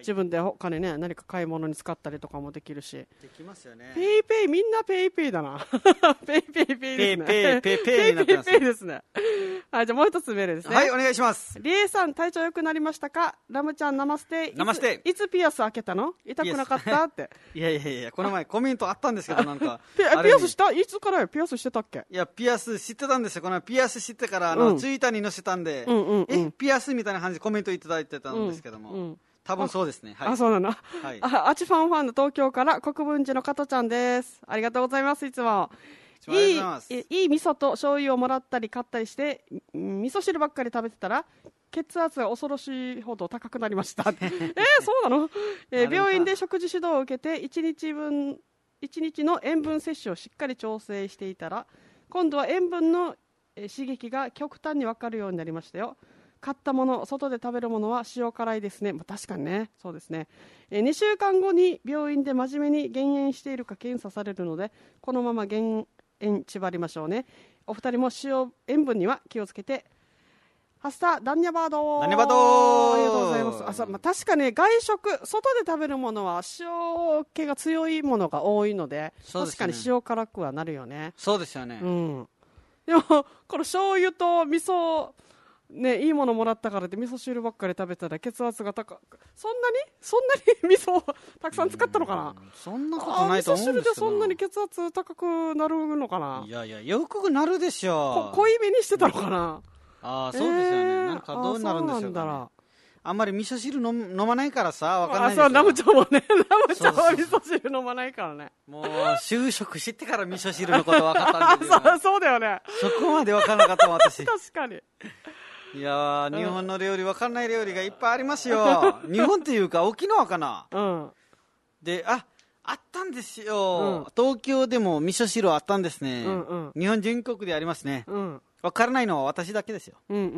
自分でお金ね、何か買い物に使ったりとかもできるし。 できますよね。 ペイペイ、みんなペイペイだな。ペイペイペイですね。 ペイペイ、ペイペイになってます。 ペイペイですね。はい、じゃあもう一つメールですね。 はい、お願いします。 リエさん、体調良くなりましたか？ラムちゃん、ナマステ。 ナマステ。 いつピアス開けたの？痛くなかったって。 いやいやいや、この前コメントあったんですけど、なんか。 ピアスした？いつからよ？ピアスしてたっけ？ いや、ピアス知ってたんですよ。このピアス知ってから、あの、ツイッターに載せたんで、 うんうんうん、 え、ピアスみたいな感じでコメントいただいてたんですけども。うんうん、多分そうですね。はい、 あ、そうなの。 はい、 あ、アチファンファンの東京から国分寺の加トちゃんです。ありがとうございます。いつも。いい、いい味噌と醤油をもらったり買ったりして、味噌汁ばっかり食べてたら、血圧が恐ろしいほど高くなりました。えー、そうなの？えー、病院で食事指導を受けて、いちにちぶん、いちにちの塩分摂取をしっかり調整していたら、今度は塩分の刺激が極端に分かるようになりましたよ。買ったもの、外で食べるものは塩辛いですね。まあ、確かにね、そうですね。えー、にしゅうかんごに病院で真面目に減塩しているか検査されるので、このまま減塩縛りましょうね。お二人も塩塩分には気をつけて。ハスタダンニャバードー。 ダンニャバードー。 ありがとうございます。あさ、まあ、確かに外食、外で食べるものは塩気が強いものが多いので、 そうですね、 確かに塩辛くはなるよね。 そうですよね。 うん。でもこの醤油と味噌ね、いいものもらったからって味噌汁ばっかり食べたら血圧が高く、そんなにそんなに味噌をたくさん使ったのかな。 そんなことないと思うんですけど。味噌汁でそんなに血圧高くなるのかな。 いやいや、よくなるでしょう。濃いめにしてたのかな。 ああ、そうですよね、えー、なんかどうなるんでしょうか、ね、あんまり味噌汁 飲, 飲まないからさ、わかんないですよ。 あ、そう、ラムちゃんもね、ラムちゃんは味噌汁飲まないからね。 もう、就職してから味噌汁のこと分かったんですよ、 ね。そうだよね。 そこまで分からなかった私。 確かに。 いやー、日本の料理、分かんない料理がいっぱいありますよ。日本っていうか、沖縄かな。 うん。 で、あ、あったんですよ、うん。東京でも味噌汁あったんですね。 うんうん、 日本全国でありますね。 うん。 分からないのは私だけですよ。 うんうんうん、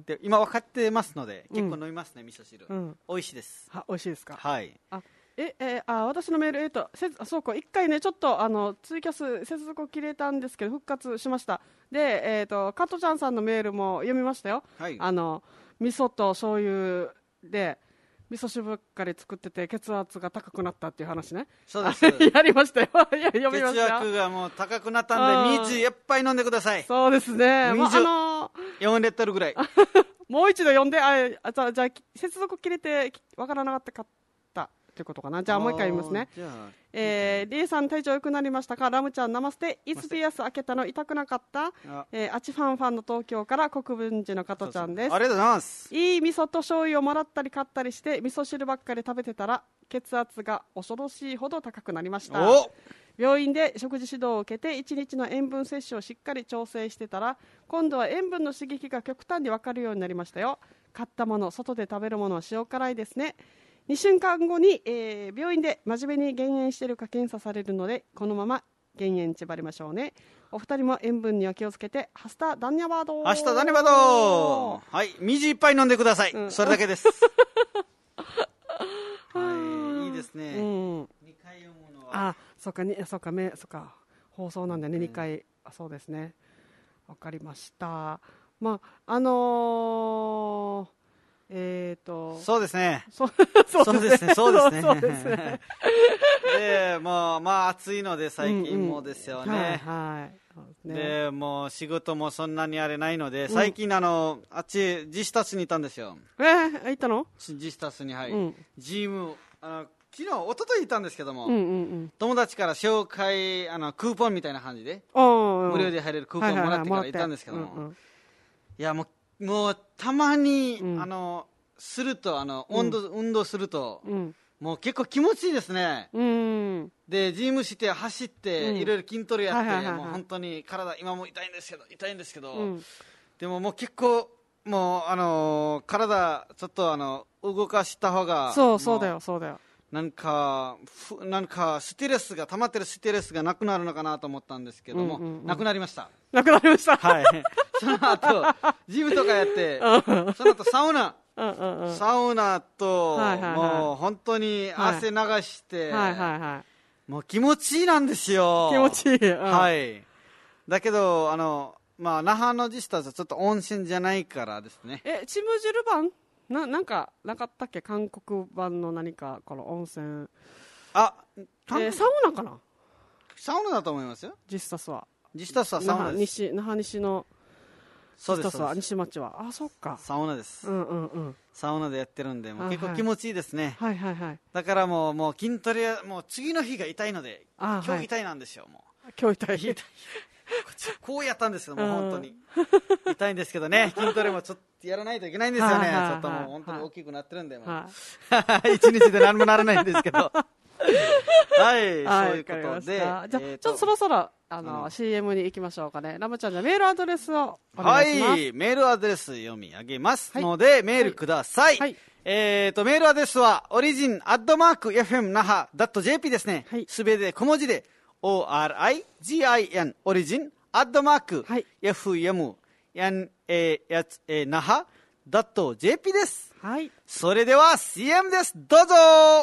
で今分かってますので、結構飲みますね、うん、味噌汁、うん、美味しいです。 は、美味しいですか。 はい。 あ、え、えー、あ、私のメール、えっと、せそうか、一回ね、ちょっとあのツイキャス接続切れたんですけど、復活しました。で、えっと、加トちゃんさんのメールも読みましたよ。 はい。 あの、味噌と醤油で、味噌汁ばっかり作ってて血圧が高くなったっていう話ね。 そうです。 やりましたよ。いや、読みました。 血圧がもう高くなったんで、水いっぱい飲んでください。 そうですね。 水、まあ、あのー、よんリットルぐらい。 もう一度読んで、あ、あじゃあ、じゃあ接続切れてわからなかったかったってことかな。じゃあもう一回言いますね。えー、リエさん体調良くなりましたか？ラムちゃんナマステ。いつピアス開けたの痛くなかった？あ、えー、アチファンファンの東京から国分寺の加トちゃんです。 ありがとうございます。 いい味噌と醤油をもらったり買ったりして味噌汁ばっかり食べてたら血圧が恐ろしいほど高くなりました。病院で食事指導を受けていちにちの塩分摂取をしっかり調整してたら今度は塩分の刺激が極端に分かるようになりましたよ。買ったもの、外で食べるものは塩辛いですね。にしゅうかんごに、えー、病院で真面目に減塩しているか検査されるのでこのまま減塩縛りましょうね。お二人も塩分には気をつけて。ハスタダンニャバードー。 ハスタダンニャバードー。はい、水いっぱい飲んでください、うん、それだけです。はい、いいですね、うん、にかい読むのは、 あ、そっか、そっか、め、そっか、放送なんでね、うん、にかい、あ、そうですね、わかりました。まああのーえーとそうですね。 そうですね。 そうですね。そうですね。で、もう、まあ暑いので最近もですよね。うんうん、はい、はい。で、もう仕事もそんなにあれないので、最近あの、あっち、ジスタスにいたんですよ。 えー、行ったの？ ジスタスに、はい。うん、ジム、あの、昨日、一昨日いたんですけども、 うんうんうん、 友達から紹介、あの、クーポンみたいな感じで、無料で入れるクーポンもらってから行ったんですけども、いや、もう、もうたまに、うん、あのするとあの、うん、運動運動すると、うん、もう結構気持ちいいですね、 うん、 でジムして走って、うん、いろいろ筋トレやって、はいはいはいはい、もう本当に体今も痛いんですけど痛いんですけど、うん、でももう結構もうあの体ちょっとあの動かした方がそうそうだよそうだよなんかなんかストレスが溜まってるストレスがなくなるのかなと思ったんですけども、うんうんうん、なくなりましたなくなりましたはいその後ジムとかやってその後サウナうんうんうん、サウナと、はいはいはい、もう本当に汗流して、はいはいはい、もう気持ちいいなんですよ。 気持ちいい、うん、 はいだけどあのまあ那覇のジスタスはちょっと温泉じゃないからですね。 えチムジルバンななんかなかったっけ、韓国版の何かこの温泉、 あ、 えー、サウナかな、 サウナだと思いますよ。 実際は実際はサウナです。 西那覇西のそうです。 実際は西町は、あ、そっか、 サウナです。 うんうんうん、 サウナでやってるんで、もう結構気持ちいいですね。 はいはいはい。 だからもうもう筋トレはもう次の日が痛いので、 あ、 今日痛いなんですよ。もう今日痛い。 痛い。こうやったんですけども、本当に痛いんですけどね、筋トレもちょっとやらないといけないんですよね。ちょっともう本当に大きくなってるんで、もう一日で何もならないんですけど。はい、そういうことで、じゃあちょっとそろそろあの、うん、シーエム に行きましょうかね。ラムちゃん、じゃあメールアドレスをお願いします。はい、 メールアドレス読み上げますので、はい、メールください。はい、えーとメールアドレスはオリジンアットマーク エフエムナハドットジェーピー ですね。すべて小文字で オーアールアイジアイエヌ オリジンアットマーク エフエムナハドットジェーピー です。はい。それでは シーエム です。どうぞ。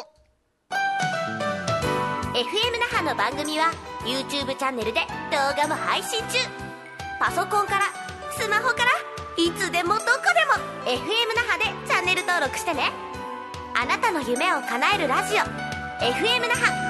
エフエム 那覇の番組は YouTube チャンネルで動画も配信中。パソコンからスマホからいつでもどこでも エフエム 那覇でチャンネル登録してね。あなたの夢を叶えるラジオ エフエム 那覇。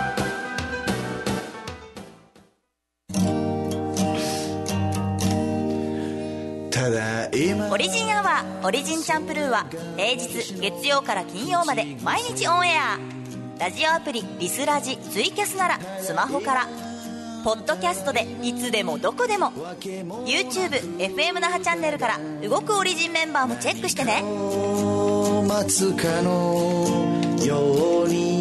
オリジンアワーオリジンチャンプルーは平日月曜から金曜まで毎日オンエア。ラジオアプリリスラジツイキャスならスマホから、ポッドキャストでいつでもどこでも YouTube エフエム 那覇チャンネルから動くオリジンメンバーもチェックしてね。待つかのように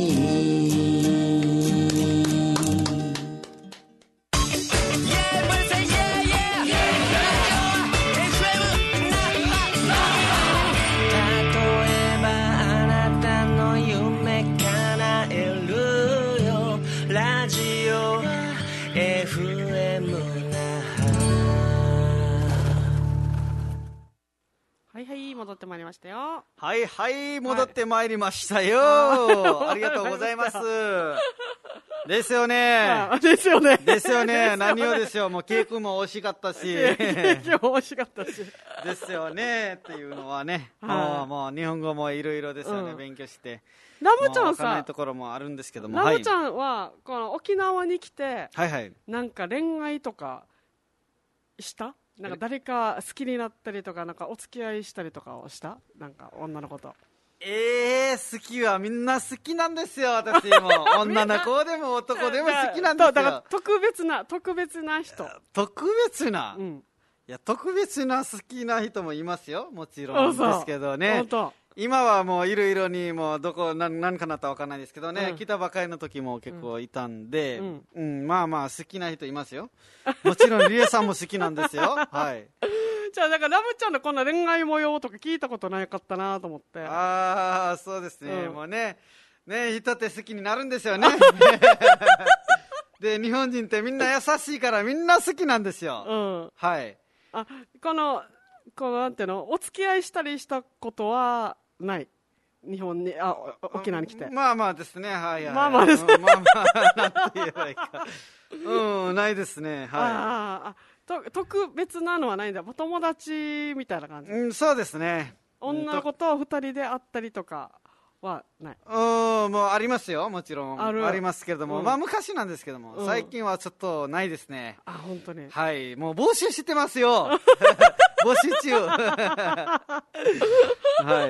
戻ってまいりましたよ。 はいはい戻ってまいりましたよ、はい、ありがとうございますですよねですよねですよね何をですよ、もうケーキも美味しかったしケーキも美味しかったしですよねっていうのはね、もうもう日本語もいろいろですよね、うん、勉強してラムちゃんさ、 分からないところもあるんですけども、 ラムちゃんはこの沖縄に来て、 はいはい、 なんか恋愛とかしたなんか誰か好きになったりとか、なんかお付き合いしたりとかをした、なんか女の子と。 えー、好きはみんな好きなんですよ、私も女の子でも男でも好きなんですよ。 だから特別な特別な人、 特別な、うん、いや特別な好きな人もいますよ、もちろんですけどね。今はもういろいろにもうどこ何何かなったら分からないですけどね、うん、来たばかりの時も結構いたんで、うんうん、まあまあ好きな人いますよ。もちろんリエさんも好きなんですよはい。 じゃあだからラムちゃんのこんな恋愛模様とか聞いたことなかったなと思って。 ああそうですね、うん、もうねね人って好きになるんですよねで日本人ってみんな優しいからみんな好きなんですよ、うん、はい。 あこのこのなんていうの、お付き合いしたりしたことはない、日本に、あ沖縄に来て。 まあまあですね、はいはい、 まあまあですね、 まあまあなんて言えばいいかうんないですね、はい。ああと特別なのはないんだ、友達みたいな感じ。 うんそうですね、 女の子と二人で会ったりとかはない。 うんもうありますよ、もちろん あ, ありますけれども、うん、まあ昔なんですけども、うん、最近はちょっとないですね。 あ本当に、 はいもう募集してますよ募集中はい、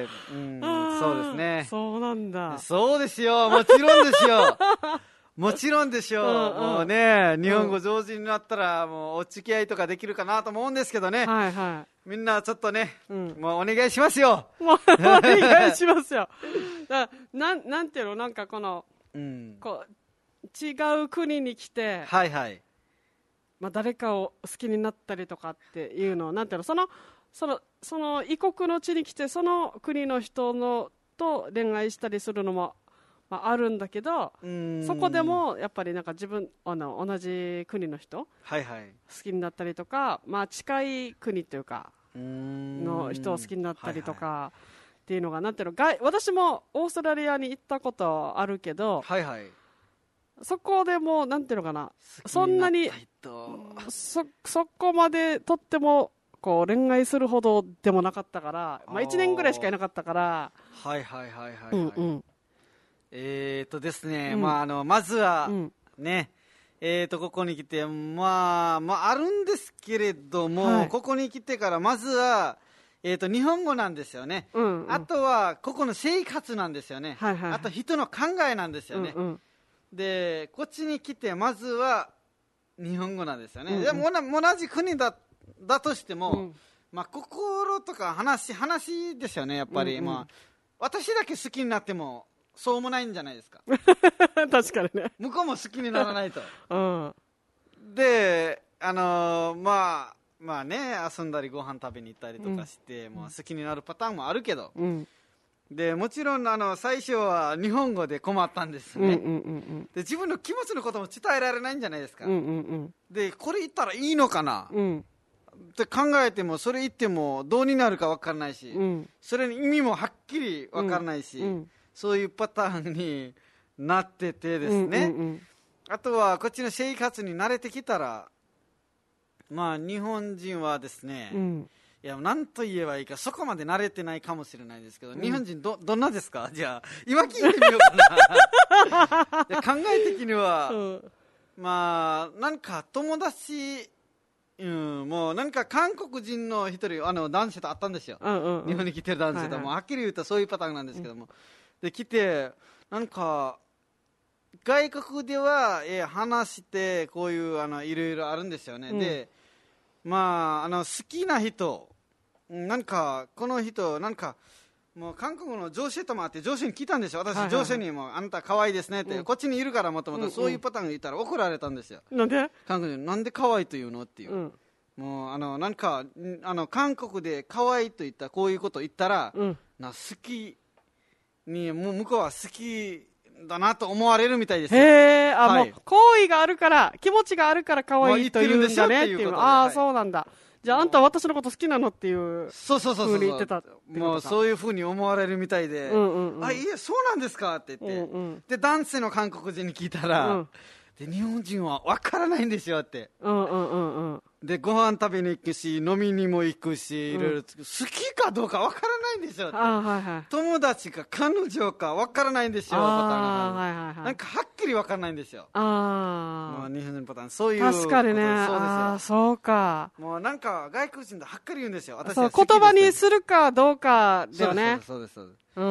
うん、そうですね。 そうなんだ。 そうですよ、もちろんですよもちろんでしょう、うんうん、もうね日本語上手になったらもうお付き合いとかできるかなと思うんですけどね、 はいはい、 みんなちょっとね、うん、もうお願いしますよもうお願いしますよだな ん, なんていうの、なんかこの、うん、こう違う国に来て、 はいはいまあ、誰かを好きになったりとかっていうのをなんていうの、そのそのその異国の地に来てその国の人のと恋愛したりするのも、まあ、あるんだけど、そこでもやっぱりなんか自分あの同じ国の人、 はいはい、 好きになったりとか、まあ、近い国というかの人を好きになったりとか、はいはい、っていうのがなんていうの、外私もオーストラリアに行ったことあるけど、 はいはい、 そこでもなんていうのかな、そんなにそそこまでとってもこう恋愛するほどでもなかったから、まあ、いちねんぐらいしかいなかったから。 はいはいはいはい、はい、 うんうん、 えー、っとですね、 うん、 まあ、あのまずは、 うん、 ねえー、とここに来て、まあ、まああるんですけれども、はい、ここに来てからまずは、えー、と日本語なんですよね、 うんうん、 あとはここの生活なんですよね、 はいはいはい、 あと人の考えなんですよね、 うんうん、 でこっちに来てまずは日本語なんですよね、うんうん、でも同じ国だ、だとしても、うん、まあ、心とか話、話ですよねやっぱり、うんうん、まあ、私だけ好きになってもそうもないんじゃないですか確かにね、 向こうも好きにならないと、 うん、 であのー、まあまあね遊んだりご飯食べに行ったりとかして、うん、まあ、好きになるパターンもあるけど、うん、でもちろんあの最初は日本語で困ったんですね、うんうんうん、で自分の気持ちのことも伝えられないんじゃないですか、うんうんうん、でこれ言ったらいいのかな、うん、って考えてもそれ言ってもどうになるか分からないし、うん、それに意味もはっきり分からないし、うんうん、そういうパターンになっててですね、うんうんうん、あとはこっちの生活に慣れてきたら、まあ日本人はですね、うん、いや何と言えばいいかそこまで慣れてないかもしれないですけど、うん、日本人 ど, どんなですかじゃあ今聞いてみようかな考え的には、うん、まあなんか友達、うん、もうなんか韓国人の一人あの男性と会ったんですよ、うんうんうん、日本に来てる男性と、はいはい、もうはっきり言うとそういうパターンなんですけども、うん、で来てなんか外国では、えー、話してこういうあのいろいろあるんですよね、うん、でまああの好きな人なんかこの人なんかもう韓国の上司ともあって上司に聞いたんですよ私、はいはいはい、上司にもあんた可愛いですねって、うん、こっちにいるからもともとそういうパターン言ったら怒られたんですよ、 なんで韓国人なんで可愛いと言うのっていう、うん、もうあのなんかあの韓国で可愛いと言ったこういうこと言ったら、うん、な好きにもう向こうは好きだなと思われるみたいですよ。 へー、あ、はい、もう好意があるから気持ちがあるから可愛いと言うんだねっていう、ああ、はい、そうなんだ。じゃああんたは私のこと好きなのっていうそうそうそうそう風に言ってたってことか。 もうそういう風に思われるみたいで、うんうんうん、あ、いやそうなんですかって言って、うんうん、で男性の韓国人に聞いたら、うん、で日本人は分からないんですよって、うんうんうんうん、でご飯食べに行くし飲みにも行くし、うん、いろいろ好きかどうか分からないんですよって、あ、はいはい、友達か彼女か分からないんですよ、パターンが、はいはいはい、なんかはっきり分からないんですよ、あ、まあ、日本人パターンそういう確かにね、 そうですよ、 あ、そうか、 もうなんか外国人ではっきり言うんですよ、私は好きです、言葉にするかどうかだよね、 そうですそうですそうです、うん、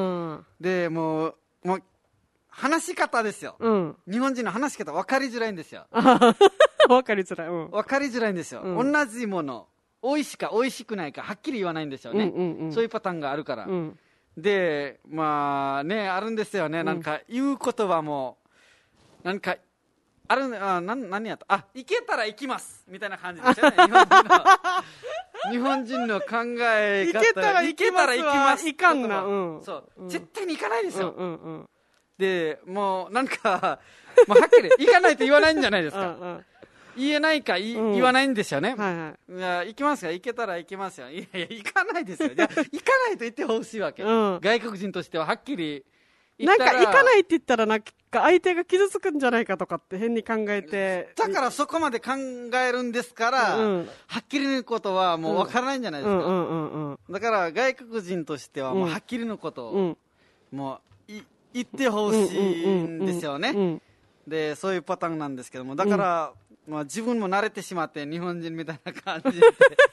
でもうもう話し方ですよ、うん、日本人の話し方分かりづらいんですよ分かりづらい、うん、 分かりづらいんですよ、うん、同じもの美味しいか美味しくないかはっきり言わないんですよね、うんうんうん、そういうパターンがあるから、うん、でまあねあるんですよね、うん、なんか言う言葉もなんかあるあな何やったあ行けたら行きますみたいな感じですよね日本人の日本人の考え方、 行けたら行きますはいかんな、うん、 そう、うん、絶対に行かないですよ、うんうんうん、でもうなんかもうはっきり行かないと言わないんじゃないですかうん、うん、言えないか、うん、言わないんですよね、はいはい、いや行きますか、行けたら行きますよ、いやいや行かないですよじゃ行かないと言ってほしいわけ、うん、外国人としてははっきりなんか行かないって言ったらなんか相手が傷つくんじゃないかとかって変に考えて、 だからそこまで考えるんですから、うん、はっきりのことはもう分からないんじゃないですか、うんうんうんうん、だから外国人としてはもうはっきりのことを、うん、もうい言ってほしいんですよね、うんうんうんうん、でそういうパターンなんですけども、だから、うんまあ、自分も慣れてしまって日本人みたいな感じで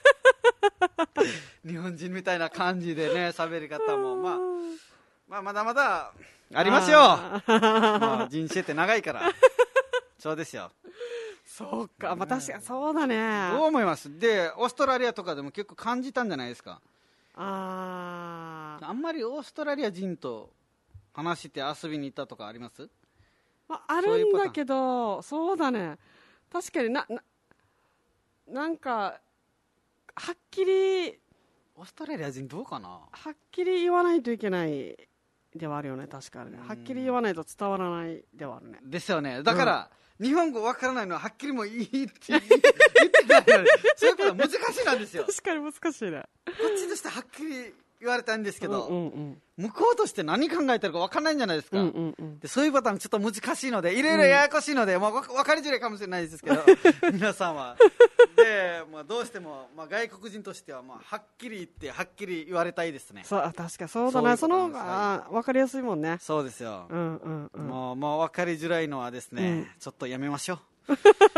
日本人みたいな感じでね喋り方もまあまあ、まだまだありますよあ、まあ、人生って長いからそうですよ、 そうか、まあ、確かにそうだね、 どう思います？でオーストラリアとかでも結構感じたんじゃないですか？ ああんまりオーストラリア人と話して遊びに行ったとかあります？ まあ、あるんだけど、そうだね、確かにな、な、なんかはっきりオーストラリア人どうかな、 はっきり言わないといけないではあるよね、確かにね、はっきり言わないと伝わらないではあるね、 ですよね、だから、うん、日本語わからないのははっきりもいいって言ってないのでそういうことは難しいなんですよ確かに難しいね、 こっちとしてはっきり言われたんですけど、 うんうんうん、 向こうとして何考えてるか分かんないんじゃないですか、 うんうんうん、 でそういうパターンちょっと難しいのでいろいろややこしいので、うんまあ、分かりづらいかもしれないですけど皆さんはで、まあ、どうしても、まあ、外国人としては、まあ、はっきり言ってはっきり言われたいですね。 そう確かそうだな、その方が分かりやすいもんね。 そうですよ、 うんうんうん、 もう、もう分かりづらいのはですね、うん、ちょっとやめましょう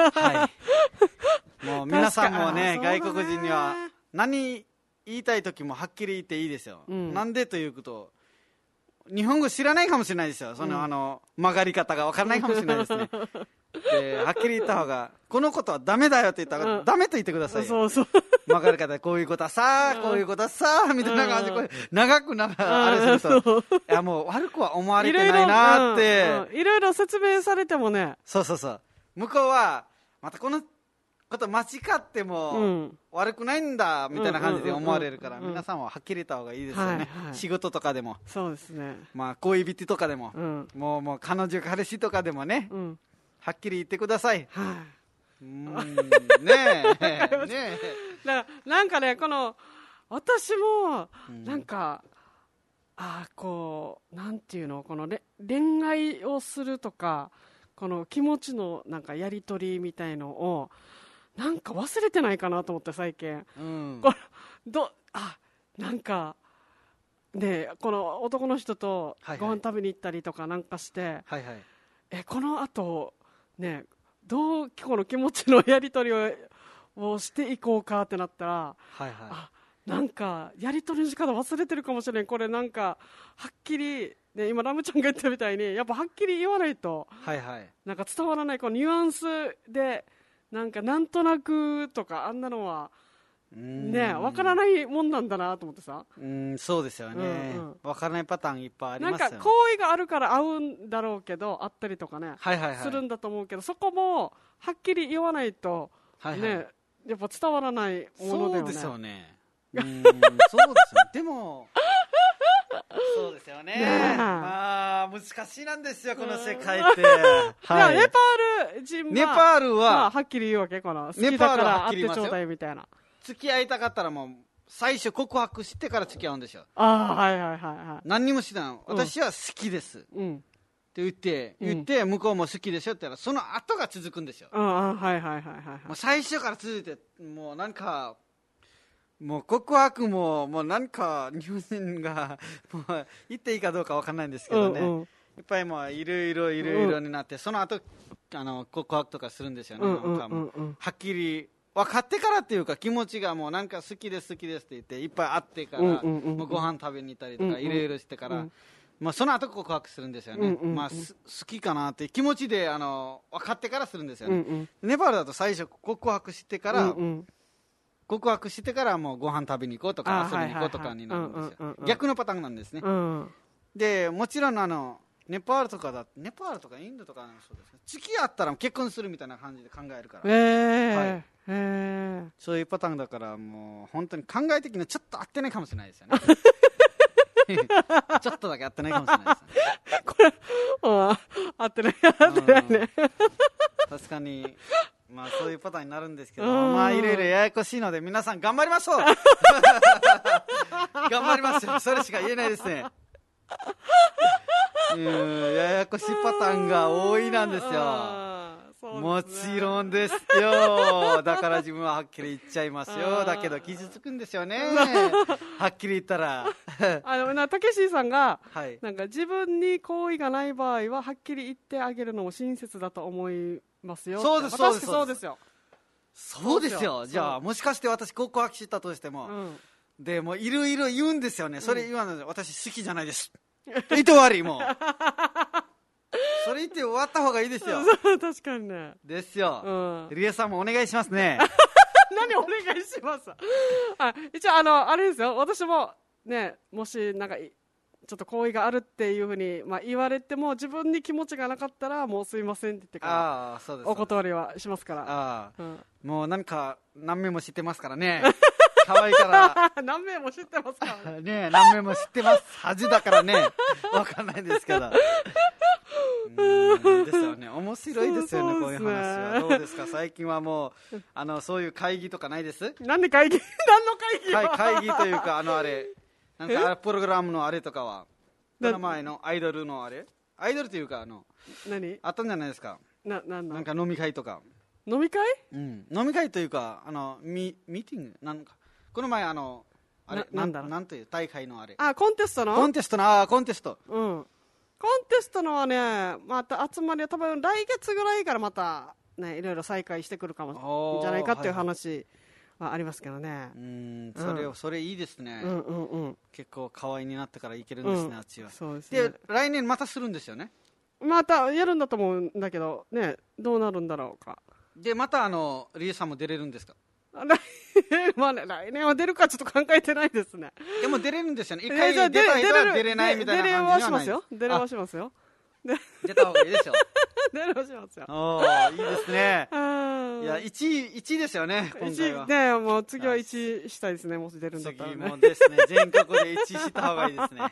はいもう皆さんもね外国人には何言いたい時もはっきり言っていいですよ、うん、なんでということ日本語知らないかもしれないですよ、その、うん、あの曲がり方が分からないかもしれないですねではっきり言った方がこのことはダメだよって言ったら、うん、ダメと言ってくださいよ。 そうそう曲がり方こういうことはさ、うん、こういうことはさみたいな感じでこれ長く長くあれするといやもう悪くは思われてないなって、 いろいろ、うんうん、いろいろ説明されてもね、 そうそうそう向こうはまたこのこと間違っても悪くないんだみたいな感じで思われるから皆さんははっきり言った方がいいですよね、はいはい、仕事とかでもそうですね、 まあ、恋人とかでも、うん、もう、もう彼女彼氏とかでもね、うん、はっきり言ってください、はい、うんねえねえだからなんかねこの私もなんか、うん、あこうなんていうのこの恋愛をするとかこの気持ちのなんかやり取りみたいのをなんか忘れてないかなと思って最近、うん、これどあなんかねこの男の人とご飯食べに行ったりとかなんかして、はいはい、えこの後ねどうこの気持ちのやり取りををしていこうかってなったら、はいはい、あなんかやり取りの仕方忘れてるかもしれない。これなんかはっきり、ね、今ラムちゃんが言ったみたいにやっぱはっきり言わないと、はいはい、なんか伝わらないこのニュアンスでなんかなんとなくとかあんなのはね分からないもんなんだなと思ってさ。 うんそうですよね、うんうん、分からないパターンいっぱいありますよね。 なんか行為があるから合うんだろうけどあったりとかね、はいはいはい、するんだと思うけどそこもはっきり言わないと、はいはい、ねやっぱ伝わらないものだよね。 そうですよねうんそうですよでもそうですよねねまあ難しいなんですよこの世界って、 はい、ネパール人はネパールは、 まあ、はっきり言うわけかな好きだから会ってちょうだいみたいな。 付き合いたかったらもう最初告白してから付き合うんですよ。 ああはいはいはいはい何にもしない私は好きです、うん、って言って言って向こうも好きでしょって言ったらその後が続くんですよ。 ああはいはいはいはい、 もう最初から続いてもうなんかもう告白ももうなんか日本人がもう言っていいかどうかわかんないんですけどね、うんうん、いっぱいもういろいろいろいろになって、うん、その後あの告白とかするんですよね、うんうんうんうん、なんかもうはっきり分かってからっていうか気持ちがもうなんか好きです好きですって言っていっぱい会ってから、うんうんうん、もうご飯食べに行ったりとかいろいろしてから、うんうんまあ、その後告白するんですよね、うんうんうんまあ、好きかなって気持ちであの分かってからするんですよね、うんうん、ネパールだと最初告白してから、うんうん告白してからもうご飯食べに行こうとか遊びに行こうとかになるんですよ。逆のパターンなんですね、うん、でもちろんあのネパールとかだネパールとかインドとかそうですね付き合ったら結婚するみたいな感じで考えるから、えーはいえー、そういうパターンだからもう本当に考え的にちょっと合ってないかもしれないですよねちょっとだけ合ってないかもしれないですねこれ合ってない合ってないね確かにまあそういうパターンになるんですけどまあいろいろややこしいので皆さん頑張りましょう頑張りますよそれしか言えないですねうんややこしいパターンが多いなんですよですね、もちろんですよだから自分ははっきり言っちゃいますよだけど傷つくんですよねはっきり言ったらあのなたけしさんが、はい、なんか自分に好意がない場合ははっきり言ってあげるのも親切だと思いますよ。 そうですそうですそうですよそうですよ。じゃあもしかして私告白したとしても、うん、でもいろいろ言うんですよね。それ言わないで、うん、私好きじゃないです言って終わりもうそれ言って終わった方がいいですよ確かにねですよ、うん、リエさんもお願いしますね何お願いしますあ一応あのあれですよ私もねもしなんかちょっと好意があるっていうふうに、まあ、言われても自分に気持ちがなかったらもうすいませんって言ってからあそうですお断りはしますからあ、 うん、もうなんか何名も知ってますからね可愛いから何名も知ってますからねね何名も知ってますはずだからねわかんないですけどうんですよね面白いですよね、 そうですねこういう話はどうですか最近はもうあのそういう会議とかないです？ なんで会議何の会議は、はい、会議というかあのあれなんかプログラムのあれとかは、この前のアイドルのあれアイドルというか、あの、 何あったんじゃないですか。 な、なんのなんか飲み会とか。 飲み会うん。飲み会というか、あの、ミ、ミーティングなんか、この前あの、あれ、 ななんだろうなんという大会のあれ。 あ、コンテストのコンテストの、あーコンテスト。 うん。コンテストのはね、また集まりは多分来月ぐらいからまた、ね、いろいろ再開してくるかも、じゃないかっていう話はありますけどね。 うん、それ、 うんそれいいですね。 うんうんうん。 結構可愛いになってからいけるんですね、 うんあっちは。 そうですね。 で、来年またするんですよね。 またやるんだと思うんだけど、ね、どうなるんだろうか。 で、またあの、リエさんも出れるんですか？ 来年はね、来年は出るかちょっと考えてないですね。 でも出れるんですよね。一え回じゃあ出た人は出れないでみたいな出れ感じにはないはしますよ。出れはしますよ。で出た方がいいですよ。 出れはしますよ。 おー、いいですね。 うんいや、いちい、いちいですよね、今回は。 一ね、もう次はいちしたいですね、もし出るんだったら次ね。 もですね、全国でいちした方がいいですね。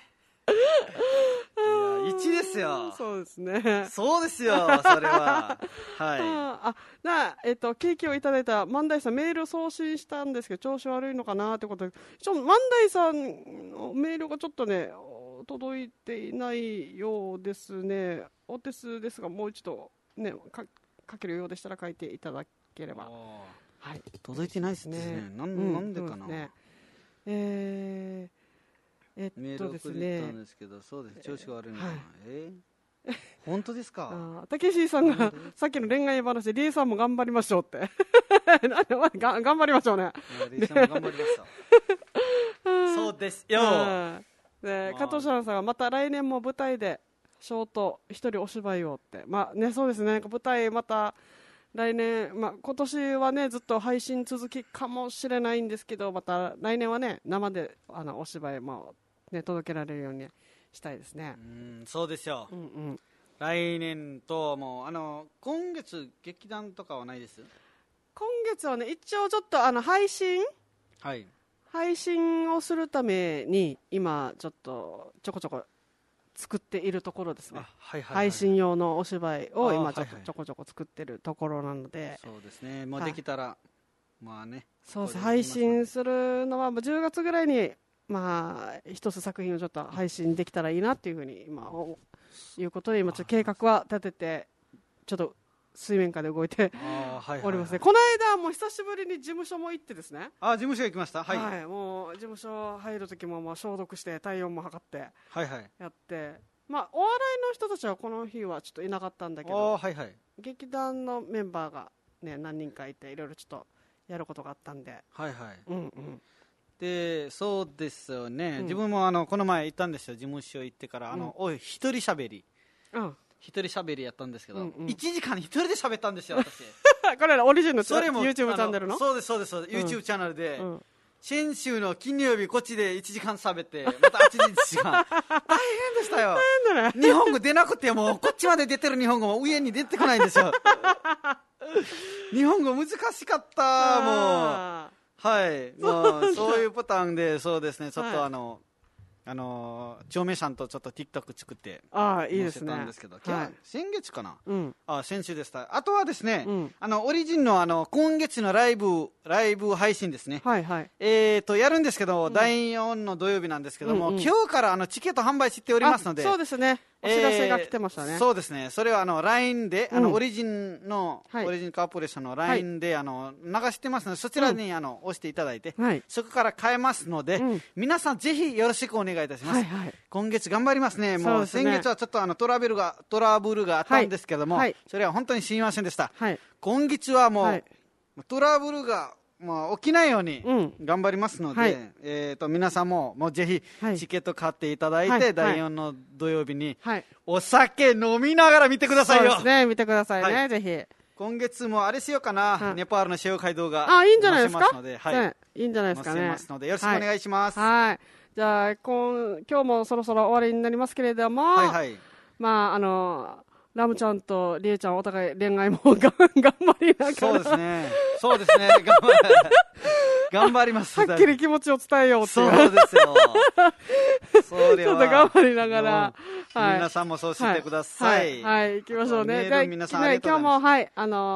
いや、いちですよ。 そうですね。 そうですよ、それは。はあ、な、えっと、ケーキをいただいた万代さん、メール送信したんですけど、調子悪いのかなってことで、ちょ、万代さんのメールがちょっとね、届いていないようですね。お手数ですが、もう一度、ね、か、書けるようでしたら書いていただければ。 い。 はい。 届いてないですね。 ねなうんんなんでかな。 そうですねえー、えメーっとル送ったですねん。ですけど、そうです。調子が悪いのかなはい。 えー本当ですか？ あたけしさんがさっきの恋愛話でリエさんも頑張りましょうってなんでまが頑張りましょうね。 いやリエさんも頑張りました。そうですよ。 うんでまあ加藤シャンさんがまた来年も舞台でショート一人お芝居をってまあねそうですねなんか舞台また来年まあ今年はねずっと配信続きかもしれないんですけどまた来年はね生であのお芝居もね届けられるようにしたいですね。 うん、そうですよ。 うんうん来年ともうあの今月劇団とかはないです。 今月はね一応ちょっとあの配信はい。 配信をするために今ちょっとちょこちょこ作っているところですね。 はいはいはい、 配信用のお芝居を今ちょっとあはいはいちょこちょこ作ってるところなので、 そうですね。もうできたら、まあね。 そうですこれ配信するのはまあじゅうがつぐらいにまあ一つ作品をちょっと配信できたらいいなっていうふうに今いうことで今ちょっと計画は立ててちょっと水面下で動いてあはいはいはい、 おりますね。この間も久しぶりに事務所も行ってですね。 あ事務所行きました。はい。はい、 はい、もう事務所入る時ももう消毒して体温も測ってはい。 やって、まあお笑いの人たちはこの日はちょっといなかったんだけど、 はいはい。 劇団のメンバーがね何人かいていろいろちょっとやることがあったんで、 はいはい。 うんうんで、そうですよね。 うん自分もあのこの前行ったんですよ。事務所行ってからあの、 うんおい一人喋り。 うん一人喋りやったんですけど、 うんうんいちじかん一人で喋ったんですよ、私。 これらオリジンのそれも YouTube チャンネルのそうですそうですそうです、 うん YouTube チャンネルで、 うん先週の金曜日こっちでいちじかん喋ってまたあっちでいちじかん大変でしたよ。 なんだね日本語出なくてもこっちまで出てる日本語も上に出てこないんですよ。日本語難しかったもう。 あはい、もうそういうパターンでそうですねちょっはいとあの、あの長明さんとちょっと TikTok 作ってーあーいいです載せたねんですけど、今日はい先月かな、 うんあ先週でした。あとはですね、 うんあのオリジンのあの今月のライブライブ配信ですね、 はいはいえー、とやるんですけど、だいよんの土曜日なんですけども、 うんうん今日からあのチケット販売しておりますので、 あそうですねお知らせが来てましたね、 えーそうですね、それはあの ライン で、あうんのオリジンの、 はいオリジンカーポレーションの ライン で、あの流してますので、そちらに、あの押していただいて、 はいそこから買えますので、 うん皆さんぜひよろしくお願いいたします。 はいはい今月頑張りますね。もうそうですね先月はちょっとあのトラブルがトラブルがあったんですけども、 はいはいそれは本当にすみませんでした。 はい今月はもう、 はいトラブルがまあ、起きないようにうん頑張りますので、 はいえー、と皆さんももうぜひはいチケット買っていただいて、 はいだいよんの土曜日にはいお酒飲みながら見てくださいよ。 そうですね見てくださいね、 はいぜひ今月もあれしようかな、 はいネパールの塩街動画あいいんじゃないですか載せますので、はいねいいんじゃないですかね載せますのでよろしくお願いします。 はい、はいじゃあ今今日もそろそろ終わりになりますけれども、 はいはいまああのラムちゃんとリエちゃんお互い恋愛もが頑張りながらそうですねそうですね頑張頑張ります。 はっきり気持ちを伝えようっていうそうですよそれちょはっと頑張りながら、 もう皆さんもそうしてください。 はい、はいはい行きましょうね。 メール皆さんありがとうございます今日もはいあの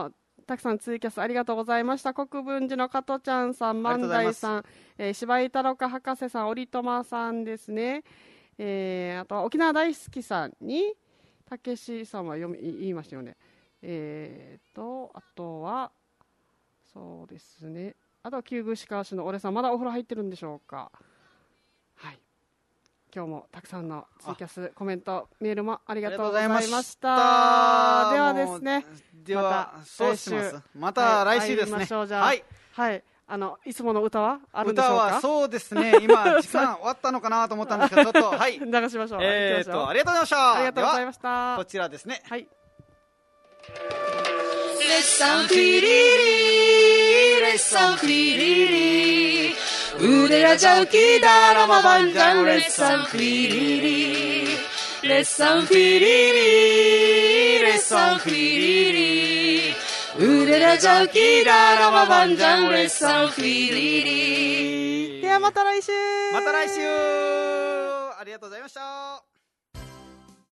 たくさんツイキャスありがとうございました。国分寺の加トちゃんさん、万代さん、えー、柴井太郎か博士さん、折笘さんですね。えー、あとは沖縄大好きさんに、たけしさんは読み言いましたよね。えーと、あとは、そうですね。あとは旧宮市川市の俺さん、まだお風呂入ってるんでしょうか。はい。今日もたくさんのツイキャス、コメント、メールもありがとうございました。ではですね、 では、そうします。また来週ですね。 はい。はい。あの、いつもの歌はあるんでしょうか。 歌はそうですね、今、時間終わったのかなと思ったんですけど、ちょっと、はい。 流しましょう。 えーと、ありがとうございました。 ありがとうございました。 こちらですね。 はい。 レッサンフィリリレッサンフィリリ腕やジャウキダラマバンジャンレッサンフィリリレッサンフィリリレッサンフィリリ腕やジャウキダラマバンジャンレッサンフィリリ。 ではまた来週。 また来週。ありがとうございました。